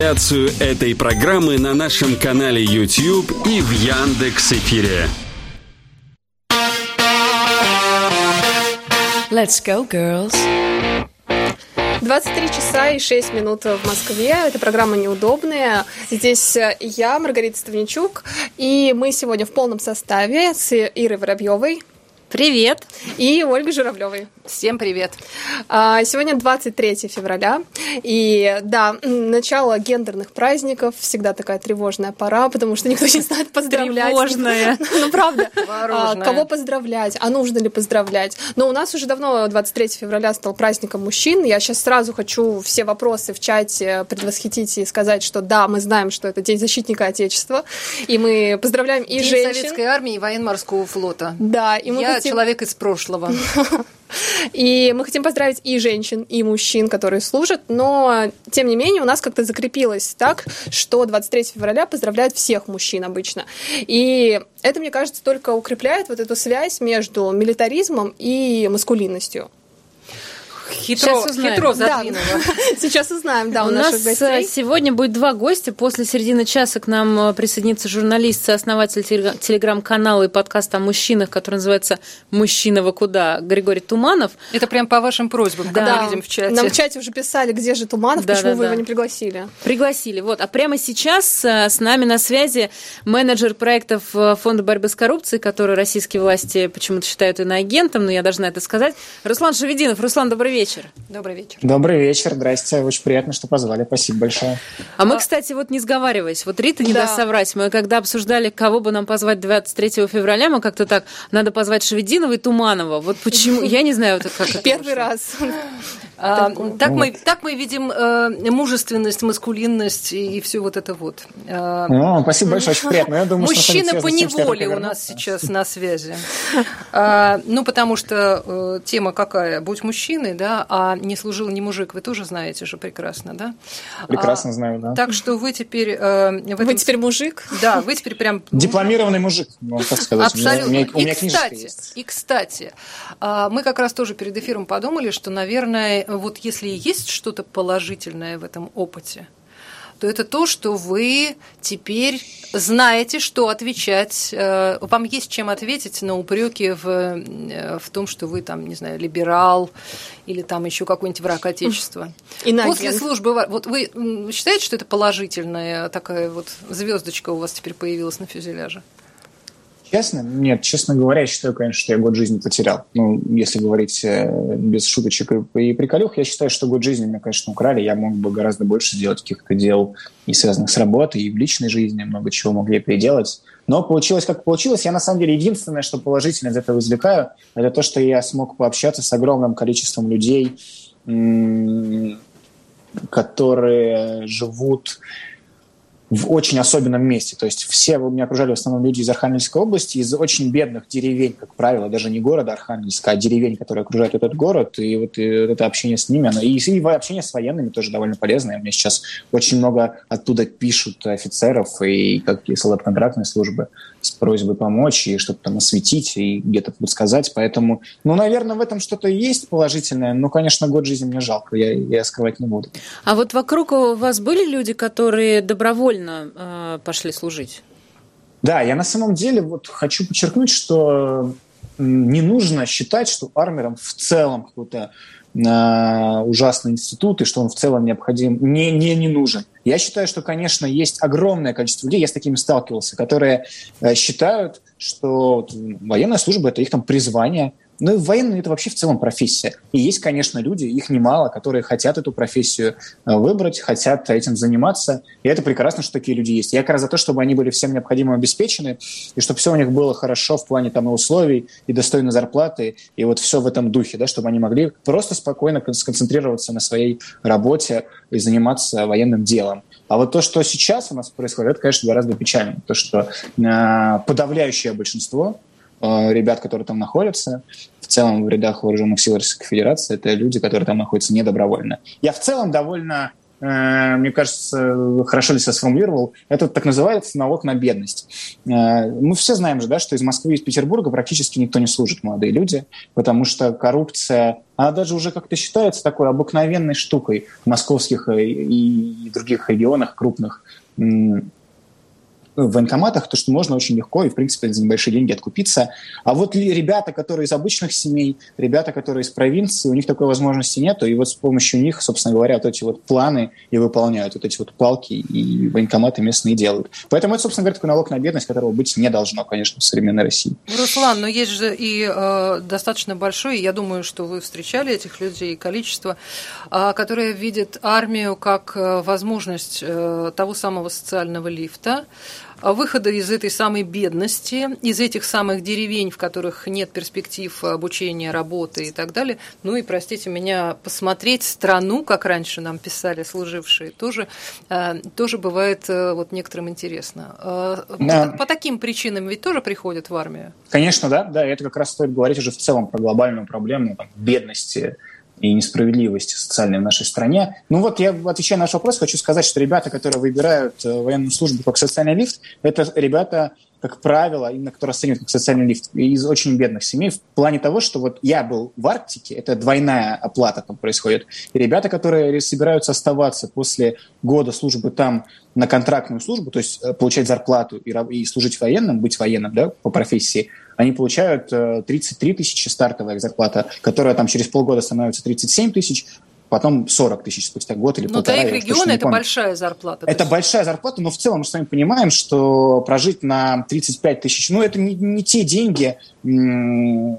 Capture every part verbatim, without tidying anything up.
Трансляцию этой программы на нашем канале YouTube и в Яндекс.Эфире. Let's go, girls. двадцать три часа и шесть минут в Москве. Это программа «Неудобная». Здесь я, Маргарита Ставничук, и мы сегодня в полном составе с Ирой Воробьевой. Привет. И Ольгой Журавлевой. Всем привет. Сегодня двадцать третье февраля, и да, начало гендерных праздников, всегда такая тревожная пора, потому что никто не знает поздравлять. Тревожная. Ну, правда. Вооруженная. Кого поздравлять, а нужно ли поздравлять. Но у нас уже давно двадцать третье февраля стал праздником мужчин. Я сейчас сразу хочу все вопросы в чате предвосхитить и сказать, что да, мы знаем, что это День защитника Отечества, и мы поздравляем и День женщин. Советской армии и военно-морского флота. Да, и мы Я хотим... человек из прошлого. И мы хотим поздравить и женщин, и мужчин, которые служат, но, тем не менее, у нас как-то закрепилось так, что двадцать третьего февраля поздравляют всех мужчин обычно. И это, мне кажется, только укрепляет вот эту связь между милитаризмом и маскулинностью. Хитро, хитро задвинула. Да. Сейчас узнаем, да, у, у наших нас гостей. Сегодня будет два гостя. После середины часа к нам присоединится журналист, сооснователь телеграм-канала и подкаста о мужчинах, который называется «Мужчина вы куда?» Григорий Туманов. Это прям по вашим просьбам, да. когда мы видим в чате. Нам в чате уже писали, где же Туманов, да, почему да, вы да. его не пригласили. Пригласили. Вот. А прямо сейчас с нами на связи менеджер проектов Фонда борьбы с коррупцией, который российские власти почему-то считают иноагентом, но я должна это сказать. Руслан Шавединов. Руслан, добрый вечер. Добрый вечер. Добрый вечер, здрасте, очень приятно, что позвали, спасибо большое. А мы, кстати, вот не сговариваясь, вот Рита не да. даст соврать, мы когда обсуждали, кого бы нам позвать двадцать третьего февраля, мы как-то так, надо позвать Шавединова и Туманова, вот почему, я не знаю, как это Первый вышло. раз. А, так, мы, так мы видим э, мужественность, маскулинность и, и все вот это вот. А, ну, спасибо большое, очень приятно. Я думаю, мужчина по неволе у нас сейчас на связи. А, ну, потому что э, тема какая? Будь мужчиной, да, а не служил ни мужик, вы тоже знаете же прекрасно, да? Прекрасно а, знаю, да. Так что вы теперь... Э, в этом... Вы теперь мужик? Да, вы теперь прям... Дипломированный мужик, можно так сказать. Абсолютно. У меня, у меня и, кстати, есть. и, кстати, мы как раз тоже перед эфиром подумали, что, наверное, вот если есть что-то положительное в этом опыте, то это то, что вы теперь знаете, что отвечать. Вам есть чем ответить на упреки в, в том, что вы там, не знаю, либерал или там еще какой-нибудь враг Отечества. Иноагент. После службы... Вот вы считаете, что это положительная такая вот звездочка у вас теперь появилась на фюзеляже? Честно? Нет, честно говоря, я считаю, конечно, что я год жизни потерял. Ну, если говорить без шуточек и приколюх, я считаю, что год жизни меня, конечно, украли. Я мог бы гораздо больше сделать каких-то дел и связанных с работой, и в личной жизни, много чего могли переделать. Но получилось, как получилось. Я, на самом деле, единственное, что положительно из этого извлекаю, это то, что я смог пообщаться с огромным количеством людей, которые живут в очень особенном месте. То есть все у меня окружали в основном люди из Архангельской области, из очень бедных деревень, как правило, даже не города Архангельска, а деревень, которые окружают этот город. И вот, и вот это общение с ними, оно, и, и общение с военными тоже довольно полезное. Мне сейчас очень много оттуда пишут офицеров и какие солдат-контрактной службы с просьбой помочь и что-то там осветить и где-то подсказать. Поэтому, ну, наверное, в этом что-то есть положительное. Но, конечно, год жизни мне жалко, я, я скрывать не буду. А вот вокруг у вас были люди, которые добровольно э, пошли служить? Да, я на самом деле вот хочу подчеркнуть, что не нужно считать, что армия там, в целом какой-то э, ужасный институт и что он в целом необходим, не, не, не нужен. Я считаю, что, конечно, есть огромное количество людей, я с такими сталкивался, которые э, считают, что вот, военная служба – это их там призвание. Ну и военные – это вообще в целом профессия. И есть, конечно, люди, их немало, которые хотят эту профессию выбрать, хотят этим заниматься. И это прекрасно, что такие люди есть. Я как раз за то, чтобы они были всем необходимым обеспечены, и чтобы все у них было хорошо в плане там, и условий, и достойной зарплаты, и вот все в этом духе, да, чтобы они могли просто спокойно сконцентрироваться на своей работе и заниматься военным делом. А вот то, что сейчас у нас происходит, это, конечно, гораздо печальнее. То, что э, подавляющее большинство э, ребят, которые там находятся, в целом в рядах вооруженных сил Российской Федерации, это люди, которые там находятся недобровольно. Я в целом довольно мне кажется, хорошо ли себя сформулировал, это так называется налог на бедность. Мы все знаем же, да, что из Москвы и из Петербурга практически никто не служит, молодые люди, потому что коррупция, она даже уже как-то считается такой обыкновенной штукой в московских и других регионах крупных, в военкоматах, то, что можно очень легко и, в принципе, за небольшие деньги откупиться. А вот ребята, которые из обычных семей, ребята, которые из провинции, у них такой возможности нету, и вот с помощью них, собственно говоря, вот эти вот планы и выполняют, вот эти вот палки и военкоматы местные делают. Поэтому это, собственно говоря, такой налог на бедность, которого быть не должно, конечно, в современной России. Руслан, но есть же и э, достаточно большое, я думаю, что вы встречали этих людей, количество, э, которые видят армию как э, возможность э, того самого социального лифта, выхода из этой самой бедности, из этих самых деревень, в которых нет перспектив обучения, работы и так далее. Ну и, простите меня, посмотреть страну, как раньше нам писали служившие, тоже, тоже бывает вот некоторым интересно. Да. По, по таким причинам ведь тоже приходят в армию? Конечно, да. Да, это как раз стоит говорить уже в целом про глобальную проблему там, бедности и несправедливости социальной в нашей стране. Ну вот я, отвечая на ваш вопрос, хочу сказать, что ребята, которые выбирают военную службу как социальный лифт, это ребята, как правило, именно которые оценивают как социальный лифт из очень бедных семей, в плане того, что вот я был в Арктике, это двойная оплата там происходит, и ребята, которые собираются оставаться после года службы там на контрактную службу, то есть получать зарплату и, и служить военным, быть военным, да, по профессии, они получают тридцать три тысячи стартовая зарплата, которая там через полгода становится тридцать семь тысяч, потом сорок тысяч спустя год или но полтора. Но для их региона это большая зарплата. Это есть... большая зарплата, но в целом мы с вами понимаем, что прожить на тридцать пять тысяч, ну это не, не те деньги, там,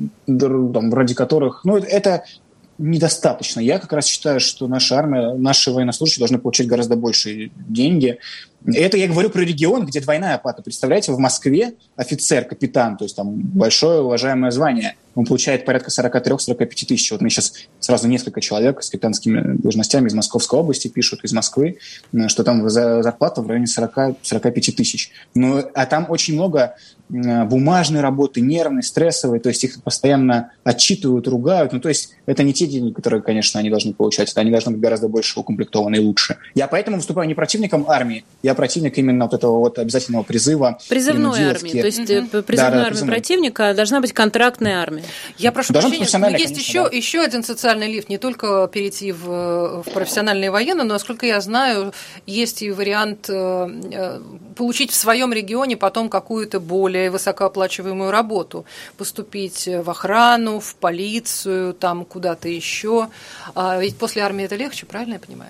ради которых... Ну это недостаточно. Я как раз считаю, что наша армия, наши военнослужащие должны получать гораздо большие деньги. Это я говорю про регион, где двойная оплата. Представляете, в Москве офицер, капитан, то есть там большое уважаемое звание, он получает порядка сорок три - сорок пять тысяч. Вот мне сейчас сразу несколько человек с капитанскими должностями из Московской области пишут, из Москвы, что там зарплата в районе сорок - сорок пять тысяч. Ну, а там очень много бумажной работы, нервной, стрессовой, то есть их постоянно отчитывают, ругают. Ну, то есть это не те деньги, которые, конечно, они должны получать, это они должны быть гораздо больше укомплектованы и лучше. Я поэтому выступаю не противником армии, я противник именно вот этого вот обязательного призыва. Призывной армии, то есть mm-hmm. призывной да, да, армии призывной. Противника должна быть контрактная армия. Я прошу прощения, но есть конечно, еще, да. еще один социальный лифт, не только перейти в, в профессиональные военные, но, насколько я знаю, есть и вариант э, получить в своем регионе потом какую-то более высокооплачиваемую работу, поступить в охрану, в полицию, там куда-то еще. А ведь после армии это легче, правильно я понимаю?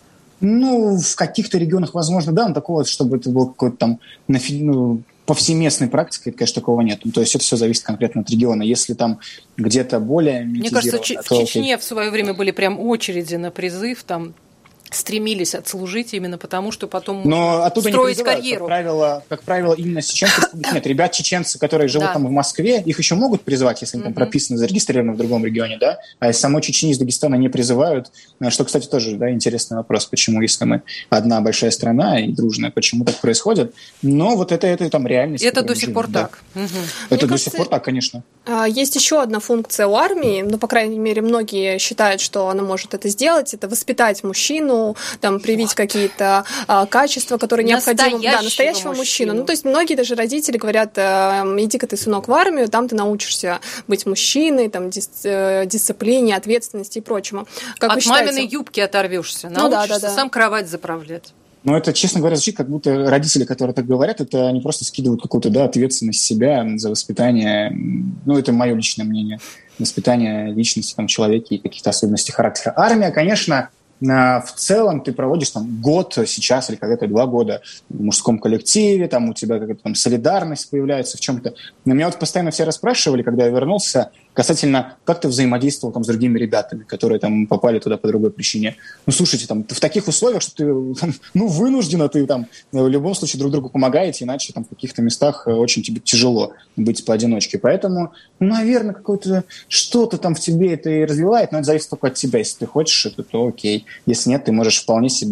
Ну, в каких-то регионах, возможно, да, но такого, чтобы это был какой-то там ну, повсеместной практикой, конечно, такого нет. Ну, то есть это все зависит конкретно от региона. Если там где-то более... Мне кажется, в Чечне в свое время были прям очереди на призыв, там стремились отслужить именно потому, что потом Но оттуда строить не карьеру. Как правило, как правило, именно с Чеченской республики нет. Ребят чеченцы, которые живут да. там в Москве, их еще могут призывать, если они mm-hmm. там прописаны, зарегистрированы в другом регионе, да, а из самой Чечни, из Дагестана не призывают. Что, кстати, тоже да, интересный вопрос, почему, если мы одна большая страна и дружная, почему так происходит. Но вот это, это там реальность. Это до сих живем, пор да. так. Угу. Это Мне до кажется, сих пор так, конечно. Есть еще одна функция у армии, ну, по крайней мере, многие считают, что она может это сделать, это воспитать мужчину, там, привить вот. какие-то а, качества, которые необходимы. Да, настоящего мужчину. мужчину. Ну, то есть многие даже родители говорят, иди-ка ты, сынок, в армию, там ты научишься быть мужчиной, там, дис, дисциплине, ответственности и прочему. Как От маминой юбки оторвешься, научишься ну, да, да, да. сам кровать заправлять. Но это, честно говоря, звучит, как будто родители, которые так говорят, это они просто скидывают какую-то да, ответственность себя за воспитание. Ну, это мое личное мнение. Воспитание личности там, человека и каких-то особенностей характера. Армия, конечно, в целом ты проводишь там год сейчас или когда-то два года в мужском коллективе, там у тебя какая-то там солидарность появляется в чем-то. Но меня вот постоянно все расспрашивали, когда я вернулся, касательно, как ты взаимодействовал там с другими ребятами, которые там попали туда по другой причине. Ну, слушайте, там, в таких условиях, что ты, там, ну, вынуждена, ты там в любом случае друг другу помогаете, иначе там в каких-то местах очень тебе тяжело быть поодиночке. Поэтому, ну, наверное, какое-то что-то там в тебе это и развивает, но это зависит только от тебя. Если ты хочешь это, то окей. Если нет, ты можешь вполне себе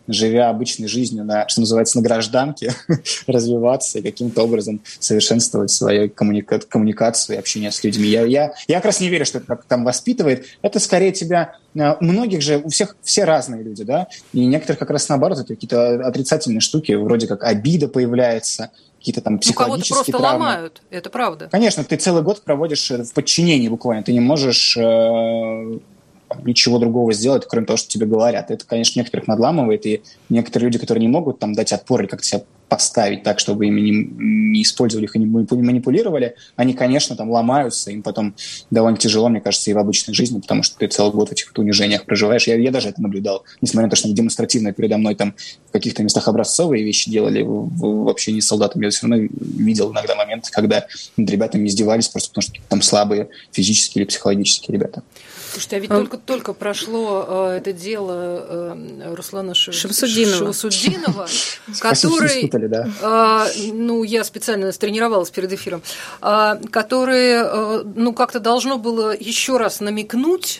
живя обычной жизнью, на, что называется, на гражданке, развиваться и каким-то образом совершенствовать свою коммуника- коммуникацию и общение с людьми. Я, я, я как раз не верю, что это как там воспитывает. Это скорее тебя... У многих же, у всех все разные люди, да, и некоторых как раз наоборот, это какие-то отрицательные штуки, вроде как обида появляется, какие-то там психологические ну, кого-то просто травмы. ломают, это правда. Конечно, ты целый год проводишь в подчинении буквально, ты не можешь э, ничего другого сделать, кроме того, что тебе говорят. Это, конечно, некоторых надламывает, и некоторые люди, которые не могут там дать отпор или как-то себя поставить так, чтобы ими не, не использовали их и не манипулировали, они, конечно, там ломаются, им потом довольно тяжело, мне кажется, и в обычной жизни, потому что ты целый год в этих унижениях проживаешь. Я, я даже это наблюдал, несмотря на то, что они демонстративно передо мной там в каких-то местах образцовые вещи делали в, в, в общении с солдатами. Я все равно видел иногда моменты, когда над ребятами издевались просто потому, что там слабые физически или психологически ребята. Слушайте, а ведь а... только, только прошло э, это дело э, Руслана Ш... Шамсудинова, Шамсудинова который, да? э, ну, я специально тренировалась перед эфиром, э, который, э, ну, как-то должно было еще раз намекнуть,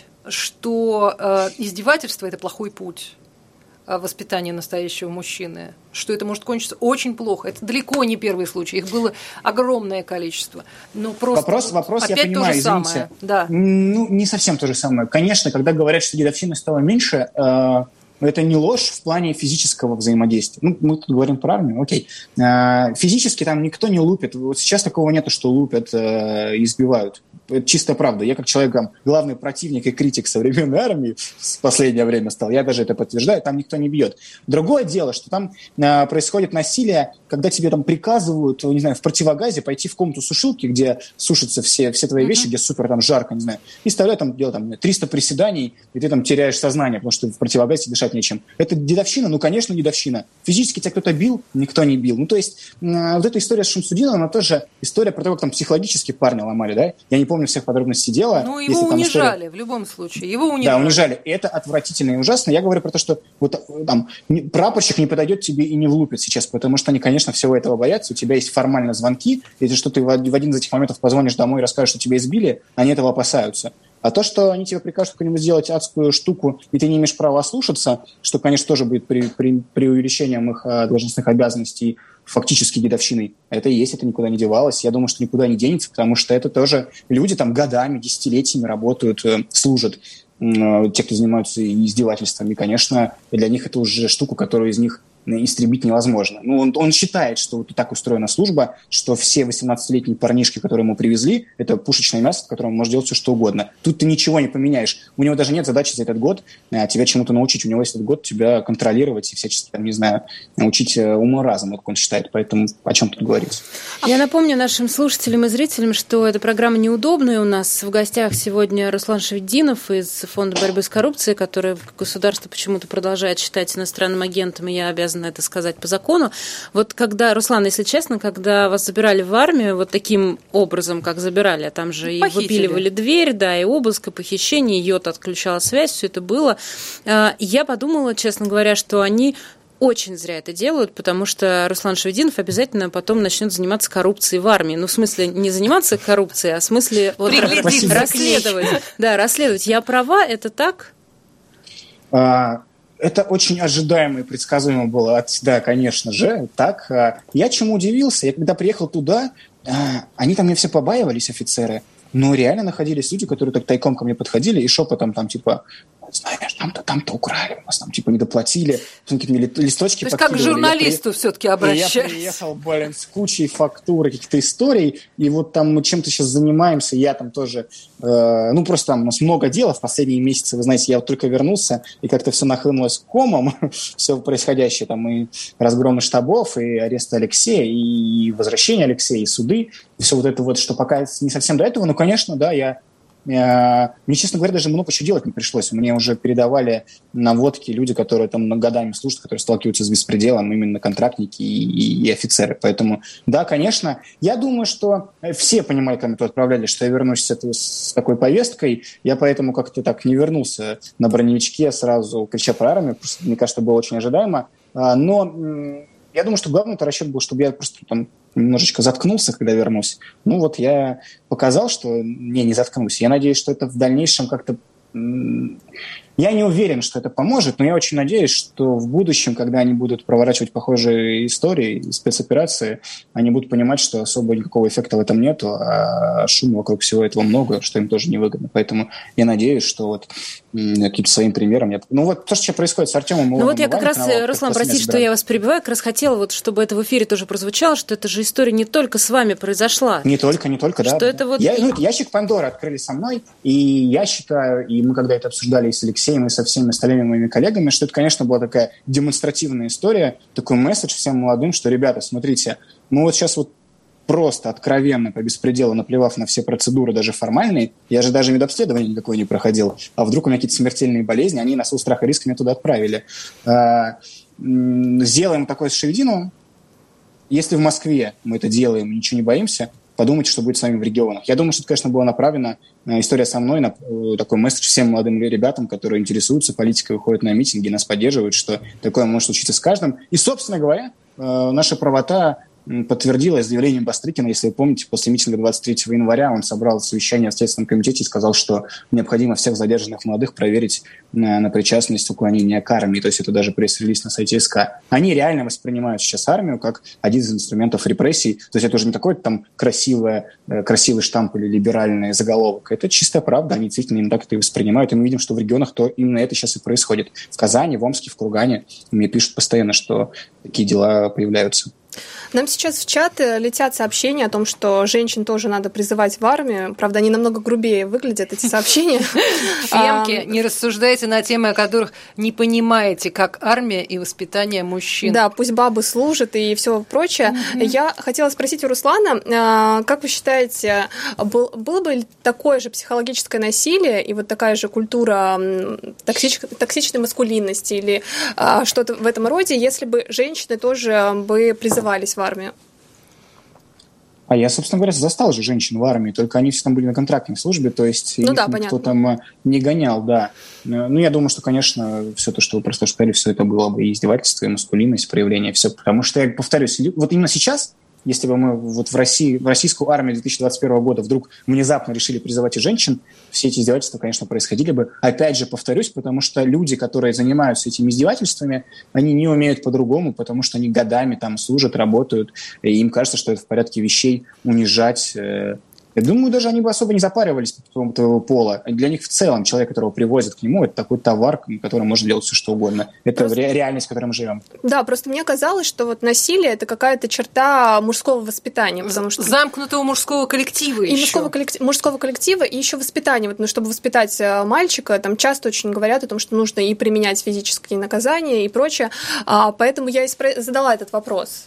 что э, издевательство – это плохой путь воспитания настоящего мужчины, что это может кончиться очень плохо. Это далеко не первый случай, их было огромное количество. Но просто вопрос, вопрос, опять я понимаю, то же извините. Самое. Да. Ну, не совсем то же самое. Конечно, когда говорят, что дедовщины стало меньше, э, это не ложь в плане физического взаимодействия. Ну, мы тут говорим про армию, окей. Э, физически там никто не лупит. Вот сейчас такого нету, что лупят э, и избивают. Это чистая правда. Я как человек, там, главный противник и критик современной армии в последнее время стал, я даже это подтверждаю, там никто не бьет. Другое дело, что там э, происходит насилие, когда тебе там приказывают, не знаю, в противогазе пойти в комнату сушилки, где сушатся все, все твои вещи, mm-hmm. где супер там жарко, не знаю, и вставляют там, делать там триста приседаний, и ты там теряешь сознание, потому что в противогазе дышать нечем. Это дедовщина? Ну, конечно, дедовщина. Физически тебя кто-то бил? Никто не бил. Ну, то есть э, вот эта история с Шамсудиновым, она тоже история про то, как там психологически парня ломали, да? Я не помню всех подробностей дела. Ну, его унижали история... в любом случае. Его унижали. Да, унижали. И это отвратительно и ужасно. Я говорю про то, что вот там прапорщик не подойдет тебе и не влупит сейчас, потому что они, конечно, всего этого боятся. У тебя есть формально звонки. Если что, ты в один из этих моментов позвонишь домой и расскажешь, что тебя избили, они этого опасаются. А то, что они тебе прикажут какую-нибудь сделать адскую штуку, и ты не имеешь права ослушаться, что, конечно, тоже будет при, при, преувеличением их а, должностных обязанностей фактически дедовщиной. Это и есть, это никуда не девалось. Я думаю, что никуда не денется, потому что это тоже люди там годами, десятилетиями работают, э, служат. Э, те, кто занимаются издевательствами, конечно, для них это уже штука, которую из них истребить невозможно. Ну, он, он считает, что вот так устроена служба, что все восемнадцатилетние парнишки, которые ему привезли, это пушечное мясо, в котором он может делать все, что угодно. Тут ты ничего не поменяешь. У него даже нет задачи за этот год а, тебя чему-то научить. У него есть этот год тебя контролировать и всячески, там, не знаю, научить уму-разуму, как он считает. Поэтому о чем тут говорить? Я напомню нашим слушателям и зрителям, что эта программа неудобная. У нас в гостях сегодня Руслан Шамсудинов из Фонда борьбы с коррупцией, который государство почему-то продолжает считать иностранным агентом, и я обязана это сказать по закону. Вот когда, Руслан, если честно, когда вас забирали в армию вот таким образом, как забирали, а там же и Похитили. Выпиливали дверь, да, и обыск, и похищение, йод отключала связь, все это было. Я подумала, честно говоря, что они очень зря это делают, потому что Руслан Шамсудинов обязательно потом начнет заниматься коррупцией в армии. Ну, в смысле, не заниматься коррупцией, а в смысле вот, расследовать. Да, расследовать. Я права, это так? А... Это очень ожидаемо и предсказуемо было. Да, конечно же, так. Я чему удивился? Я когда приехал туда, они там мне все побаивались, офицеры, но реально находились люди, которые так тайком ко мне подходили и шепотом там типа: знаешь, там-то, там-то украли, у нас там типа недоплатили, какие-то мне листочки подкидывали. То есть как к журналисту при... все-таки обращаются. Я приехал, блин, с кучей фактур, каких-то историй, и вот там мы чем-то сейчас занимаемся, я там тоже, э, ну просто там у нас много дел в последние месяцы, вы знаете, я вот только вернулся, и как-то все нахлынулось комом, все происходящее, там и разгромы штабов, и арест Алексея, и возвращение Алексея, и суды, и все вот это вот, что пока не совсем до этого, ну, конечно, да, я Мне, честно говоря, даже много чего делать не пришлось. Мне уже передавали наводки люди, которые там годами служат, которые сталкиваются с беспределом, именно контрактники и, и, и офицеры. Поэтому, да, конечно, я думаю, что все понимали, когда меня туда отправляли, что я вернусь с, этой, с такой повесткой. Я поэтому как-то так не вернулся на броневичке, сразу крича про армию. Просто, мне кажется, было очень ожидаемо. Но я думаю, что главный расчет был, чтобы я просто там немножечко заткнулся, когда вернулся. Ну вот я показал, что не, не заткнулся. Я надеюсь, что это в дальнейшем как-то Я не уверен, что это поможет, но я очень надеюсь, что в будущем, когда они будут проворачивать похожие истории и спецоперации, они будут понимать, что особо никакого эффекта в этом нету, а шума вокруг всего этого много, что им тоже невыгодно. Поэтому я надеюсь, что вот каким-то своим примером... Я... Ну вот то, что сейчас происходит с Артемом... Ну вот я как раз, Руслан, простите, что я вас перебиваю, как раз хотела, вот, чтобы это в эфире тоже прозвучало, что эта же история не только с вами произошла. Не только, не только, да. Что это вот... я, ну, это ящик Пандоры открыли со мной, и я считаю, и мы когда это обсуждали и с Алексеем, и со всеми остальными моими коллегами, что это, конечно, была такая демонстративная история, такой месседж всем молодым, что, ребята, смотрите, мы вот сейчас вот просто откровенно, по беспределу, наплевав на все процедуры, даже формальные, я же даже медобследование никакое не проходил, а вдруг у меня какие-то смертельные болезни, они на свой страх и риск меня туда отправили. Сделаем такое шеведину. Если в Москве мы это делаем, ничего не боимся, подумайте, что будет с вами в регионах. Я думаю, что это, конечно, была направлена история со мной, на такой месседж всем молодым ребятам, которые интересуются политикой, выходят на митинги, нас поддерживают, что такое может случиться с каждым. И, собственно говоря, наша правота подтвердилось заявлением Бастрыкина, если вы помните, после митинга двадцать третьего января он собрал совещание в Следственном комитете и сказал, что необходимо всех задержанных молодых проверить на, на причастность уклонения к армии. То есть это даже пресс-релиз на сайте СК. Они реально воспринимают сейчас армию как один из инструментов репрессий. То есть это уже не такой там красивый, красивый штамп или либеральный заголовок. Это чистая правда. Они действительно именно так это и воспринимают. И мы видим, что в регионах то именно это сейчас и происходит. В Казани, в Омске, в Кургане мне пишут постоянно, что такие дела появляются. Нам сейчас в чат летят сообщения о том, что женщин тоже надо призывать в армию. Правда, они намного грубее выглядят, эти сообщения. Фемки, не рассуждайте на темы, о которых не понимаете, как армия и воспитание мужчин. Да, пусть бабы служат и все прочее. Я хотела спросить у Руслана, как вы считаете, было бы такое же психологическое насилие и вот такая же культура токсичной маскулинности или что-то в этом роде, если бы женщины тоже бы призывались в армию? А я, собственно говоря, застал же женщин в армии, только они все там были на контрактной службе, то есть ну, да, никто там не гонял, да. Ну, я думаю, что, конечно, все то, что вы просто сказали, все это было бы и издевательство, и маскулинность, проявление, все, потому что, я повторюсь, вот именно сейчас, если бы мы вот в России, в российскую армию две тысячи двадцать первого года вдруг внезапно решили призывать и женщин, все эти издевательства, конечно, происходили бы. Опять же, повторюсь, потому что люди, которые занимаются этими издевательствами, они не умеют по-другому, потому что они годами там служат, работают, и им кажется, что это в порядке вещей унижать. Я думаю, даже они бы особо не запаривались по поводу твоего пола. Для них в целом человек, которого привозят к нему, это такой товар, которым можно делать все, что угодно. Это просто реальность, в которой мы живем. Да, просто мне казалось, что вот насилие – это какая-то черта мужского воспитания. Потому что... Замкнутого мужского коллектива и еще. Мужского, коллектив, мужского коллектива, и еще воспитание. Вот, ну, чтобы воспитать мальчика, там часто очень говорят о том, что нужно и применять физические наказания и прочее. А, поэтому я и спро... задала этот вопрос.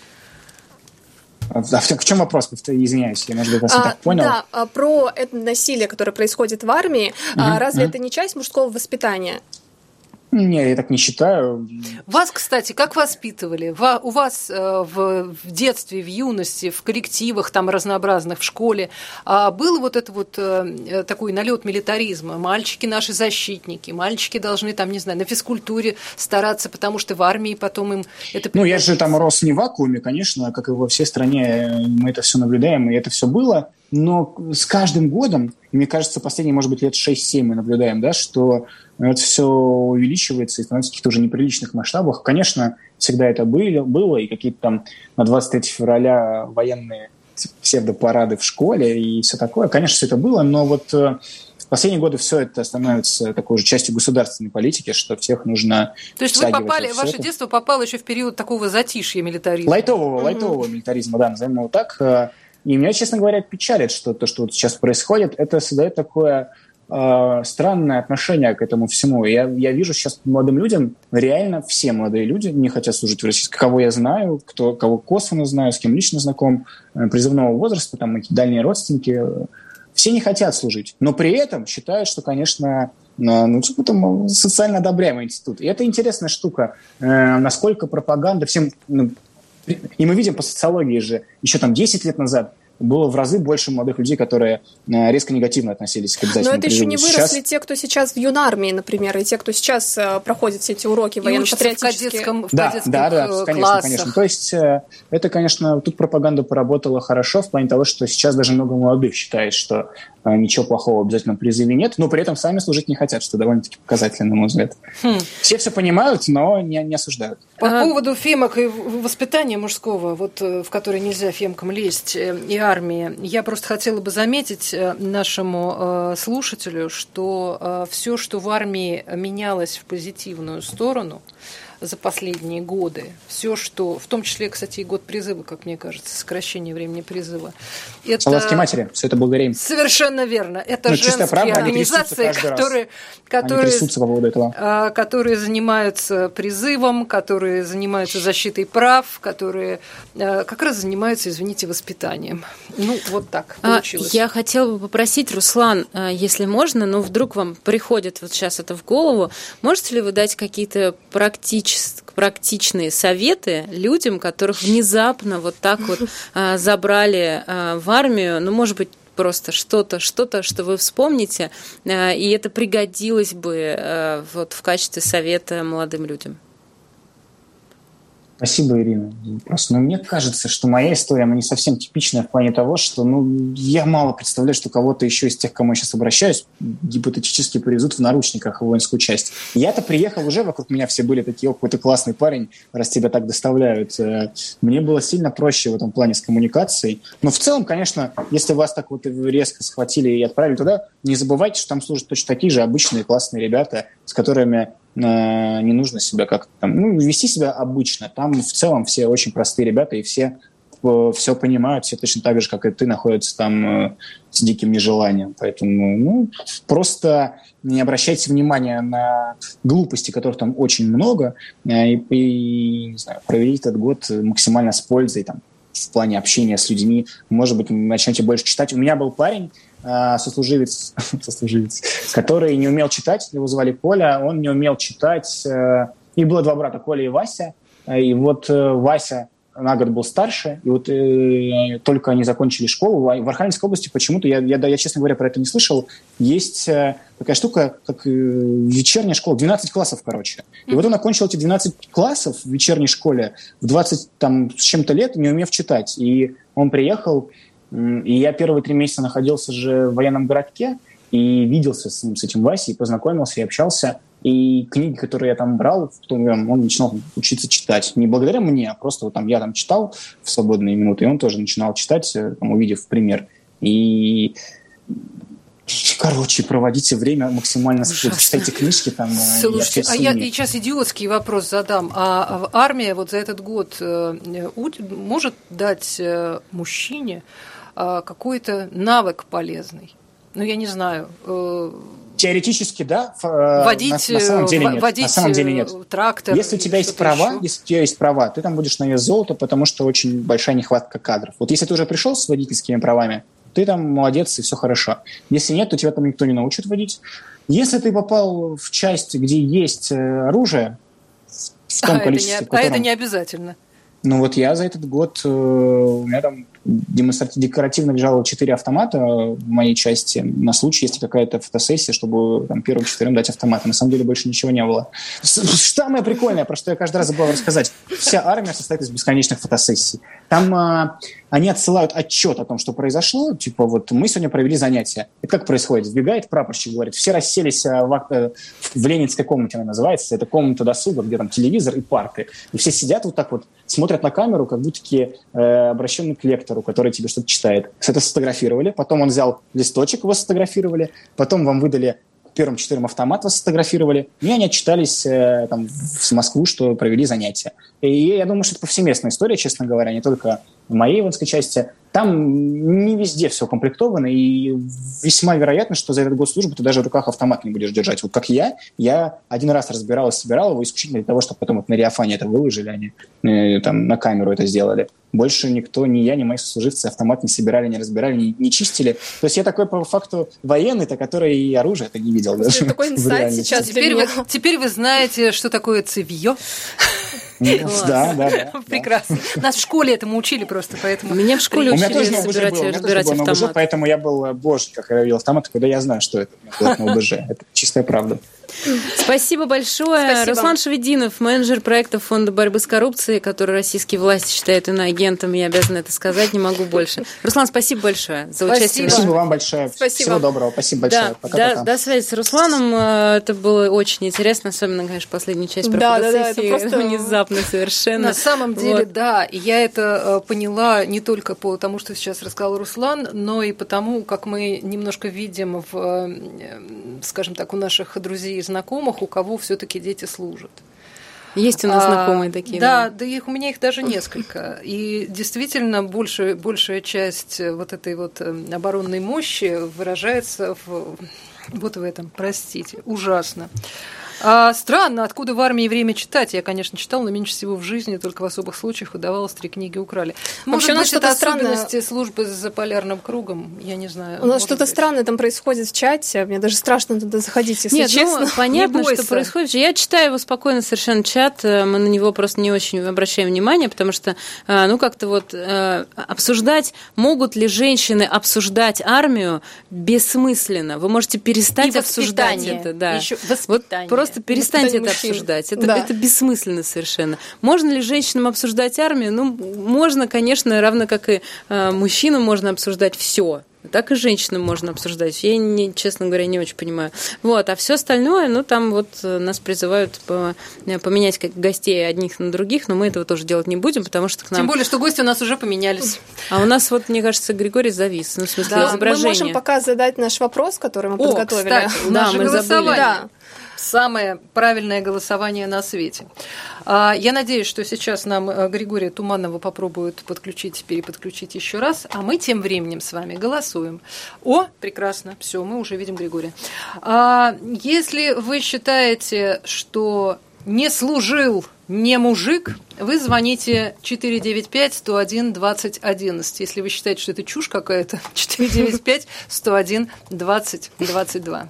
А в, в чем вопрос? Извиняюсь, я, может быть, вас не так понял. Да, про это насилие, которое происходит в армии. Угу, разве угу. это не часть мужского воспитания? Нет, я так не считаю. Вас, кстати, как воспитывали? У вас в детстве, в юности, в коллективах там разнообразных, в школе был вот это вот такой налет милитаризма? Мальчики наши защитники, мальчики должны там, не знаю, на физкультуре стараться, потому что в армии потом им это... Ну, я же там рос не в вакууме, конечно, как и во всей стране мы это все наблюдаем, и это все было. Но с каждым годом, и мне кажется, последние, может быть, лет шесть-семь мы наблюдаем, да, что это все увеличивается и становится в каких-то уже неприличных масштабах. Конечно, всегда это было, было и какие-то там на двадцать третьего февраля военные псевдопарады в школе и все такое. Конечно, все это было, но вот в последние годы все это становится такой же частью государственной политики, что всех нужно... То есть вы попали, ваше это. детство попало еще в период такого затишья милитаризма? Лайтового, mm-hmm. лайтового милитаризма, да, назовем его так. И меня, честно говоря, печалит, что то, что вот сейчас происходит, это создает такое э, странное отношение к этому всему. Я, я вижу сейчас молодым людям, реально все молодые люди не хотят служить в России. Кого я знаю, кто, кого косвенно знаю, с кем лично знаком, э, призывного возраста, там, дальние родственники, э, все не хотят служить. Но при этом считают, что, конечно, ну, типа, там, социально одобряемый институт. И это интересная штука, э, насколько пропаганда всем... Ну, и мы видим по социологии же, еще там десять лет назад было в разы больше молодых людей, которые резко негативно относились к обязательному призыву. Но это еще не выросли сейчас... те, кто сейчас в юнармии, например, и те, кто сейчас проходит все эти уроки военно-патриотические. В кадетском, в да, кадетском да, да, конечно, конечно. То есть это, конечно, тут пропаганда поработала хорошо в плане того, что сейчас даже много молодых считает, что ничего плохого в обязательном призыве нет, но при этом сами служить не хотят, что довольно-таки показательно, на мой взгляд. Хм. Все все понимают, но не, не осуждают. По а... поводу фемок и воспитания мужского, вот, в который нельзя фемкам лезть, и армии, я просто хотела бы заметить нашему слушателю, что все, что в армии менялось в позитивную сторону за последние годы, все, что, в том числе, кстати, и год призыва, как мне кажется, сокращение времени призыва. Это... Солдатские матери, все это благодаря им. Совершенно верно. Это ну, женские правда, организации, которые, которые, по поводу этого. которые занимаются призывом, которые занимаются защитой прав, которые как раз занимаются, извините, воспитанием. Ну, вот так получилось. Я хотела бы попросить, Руслан, если можно, но вдруг вам приходит вот сейчас это в голову, можете ли вы дать какие-то практические практичные советы людям, которых внезапно вот так вот а, забрали а, в армию, ну, может быть, просто что-то, что-то, что вы вспомните, а, и это пригодилось бы а, вот в качестве совета молодым людям. Спасибо, Ирина. Просто, ну, мне кажется, что моя история, она не совсем типичная в плане того, что, ну, я мало представляю, что кого-то еще из тех, к кому я сейчас обращаюсь, гипотетически привезут в наручниках в воинскую часть. Я-то приехал уже, вокруг меня все были такие: о, какой-то классный парень, раз тебя так доставляют. Мне было сильно проще в этом плане с коммуникацией. Но в целом, конечно, если вас так вот резко схватили и отправили туда, не забывайте, что там служат точно такие же обычные классные ребята, с которыми не нужно себя как-то там, ну, вести себя обычно. Там в целом все очень простые ребята, и все э, все понимают, все точно так же, как и ты, находятся там э, с диким нежеланием. Поэтому, ну, просто не обращайте внимания на глупости, которых там очень много, э, и, и не знаю, проведите этот год максимально с пользой, там, в плане общения с людьми. Может быть, начнете больше читать. У меня был парень, сослуживец, сослуживец, который не умел читать, его звали Коля, он не умел читать, и было два брата, Коля и Вася, и вот Вася на год был старше, и вот э, только они закончили школу. В Архангельской области почему-то, я, я, я, честно говоря, про это не слышал, есть э, такая штука, как э, вечерняя школа, двенадцать классов, короче. И mm-hmm. вот он окончил эти двенадцать классов в вечерней школе в двадцать там, с чем-то лет, не умев читать. И он приехал, и я первые три месяца находился же в военном городке и виделся с, с этим Васей, познакомился и общался. И книги, которые я там брал, он начинал учиться читать. Не благодаря мне, а просто вот там, я там читал в свободные минуты, и он тоже начинал читать, там, увидев пример. И, короче, проводите время максимально с пользой. Читайте книжки там. Слушайте, а я сейчас идиотский вопрос задам. А армия вот за этот год может дать мужчине какой-то навык полезный? Ну, я не знаю. Теоретически, да. Водить, на, на самом деле нет. водить на самом деле нет. трактор. Если у тебя есть права, еще. если у тебя есть права, ты там будешь на вес золота, потому что очень большая нехватка кадров. Вот если ты уже пришел с водительскими правами, ты там молодец и все хорошо. Если нет, то тебя там никто не научит водить. Если ты попал в часть, где есть оружие, в том а количестве, это не, в котором... А это не обязательно. Ну вот я за этот год, у меня там демонстративно декоративно лежало четыре автомата в моей части на случай, если какая-то фотосессия, чтобы там, первым четырем дать автоматы. На самом деле больше ничего не было. Самое прикольное, про что я каждый раз забываю рассказать. Вся армия состоит из бесконечных фотосессий. Там а, они отсылают отчет о том, что произошло. Типа вот мы сегодня провели занятия. И как происходит? Вбегает прапорщик, говорит, все расселись в, в ленинской комнате, она называется. Это комната досуга, где там телевизор и парты. И все сидят вот так вот, смотрят на камеру, как будто такие э, обращенные к лектору, который тебе что-то читает. Это сфотографировали, потом он взял листочек, его сфотографировали, потом вам выдали первым четырем автомат, вас сфотографировали, и они отчитались э, там, в Москву, что провели занятия. И я думаю, что это повсеместная история, честно говоря, не только в моей воинской части. Там не везде все укомплектовано, и весьма вероятно, что за этот год службы ты даже в руках автомат не будешь держать. Вот как я, я один раз разбирал и собирал его исключительно для того, чтобы потом вот на Реофане это выложили, они э, там на камеру это сделали. Больше никто, ни я, ни мои сослуживцы автомат не собирали, не разбирали, не, не чистили. То есть я такой по факту военный-то, который и оружие-то не видел. Даже такой инсайт сейчас. Теперь вы, теперь вы знаете, что такое цевьё. Да, да, да. Прекрасно. Нас в школе этому учили просто, поэтому... Меня в школе У меня учили тоже на ОБЖ разбирать, было, у меня тоже разбирать было на ОБЖ, автомат. поэтому я был, боже, как я ловил автомат, когда я знаю, что это на ОБЖ. Это чистая правда. Спасибо большое. Спасибо. Руслан Шевединов, менеджер проекта Фонда борьбы с коррупцией, который российские власти считают иноагентом. Я обязана это сказать, не могу больше. Руслан, спасибо большое за Спасибо. участие. в Спасибо нашем- вам большое. Спасибо. Всего доброго. Спасибо большое. Да, Пока-пока. до, до связи с Русланом. Это было очень интересно, особенно, конечно, последняя часть Да, прохода да, да, это сессии. просто- Внезапно совершенно. На самом деле, Вот. да, и я это э, поняла не только по тому, что сейчас рассказал Руслан, но и потому, как мы немножко видим, в, э, скажем так, у наших друзей и знакомых, у кого все-таки дети служат. Есть у нас А, знакомые такие. Да, да, их, у меня их даже несколько. И действительно, больше, большая часть вот этой вот э, оборонной мощи выражается в, вот в этом, простите, ужасно. А, странно, откуда в армии время читать? Я, конечно, читала, но меньше всего в жизни, только в особых случаях удавалось, три книги украли. Может Вообще, у нас быть, что-то это странное. особенности службы за полярным кругом, я не знаю. У нас может что-то быть. странное там происходит в чате. Мне даже страшно туда заходить, если Нет, честно. ну, понятно, Не бойся. что происходит. Я читаю его спокойно совершенно чат, мы на него просто не очень обращаем внимание, потому что, э, ну, как-то вот э, обсуждать, могут ли женщины обсуждать армию бессмысленно. Вы можете перестать И обсуждать воспитание. это. Да. Ещё Вот воспитание. просто перестаньте Воспитание это мужчин. обсуждать. Это, Да. это бессмысленно совершенно. Можно ли женщинам обсуждать армию? Ну, можно, конечно, равно как и э, мужчинам можно обсуждать все. Так и женщинам можно обсуждать. Я, не, честно говоря, не очень понимаю. Вот. А все остальное, ну, там вот э, нас призывают по, поменять как гостей одних на других, но мы этого тоже делать не будем, потому что к нам... Тем более, что гости у нас уже поменялись. А у нас вот, мне кажется, Григорий завис. Ну, в смысле, Да, мы Мы изображение. можем пока задать наш вопрос, который мы О, подготовили. кстати, у Да, нас же мы забыли. голосование. Да. Самое правильное голосование на свете. А, Я надеюсь, что сейчас нам э, Григория Туманова попробуют подключить, переподключить еще раз, а мы тем временем с вами голосуем. О, прекрасно, все, мы уже видим Григория. А, Если вы считаете, что не служил не мужик, вы звоните четыре девять пять сто один двадцать одиннадцать. Если вы считаете, что это чушь какая-то, четыре девять пять сто один двадцать двадцать два.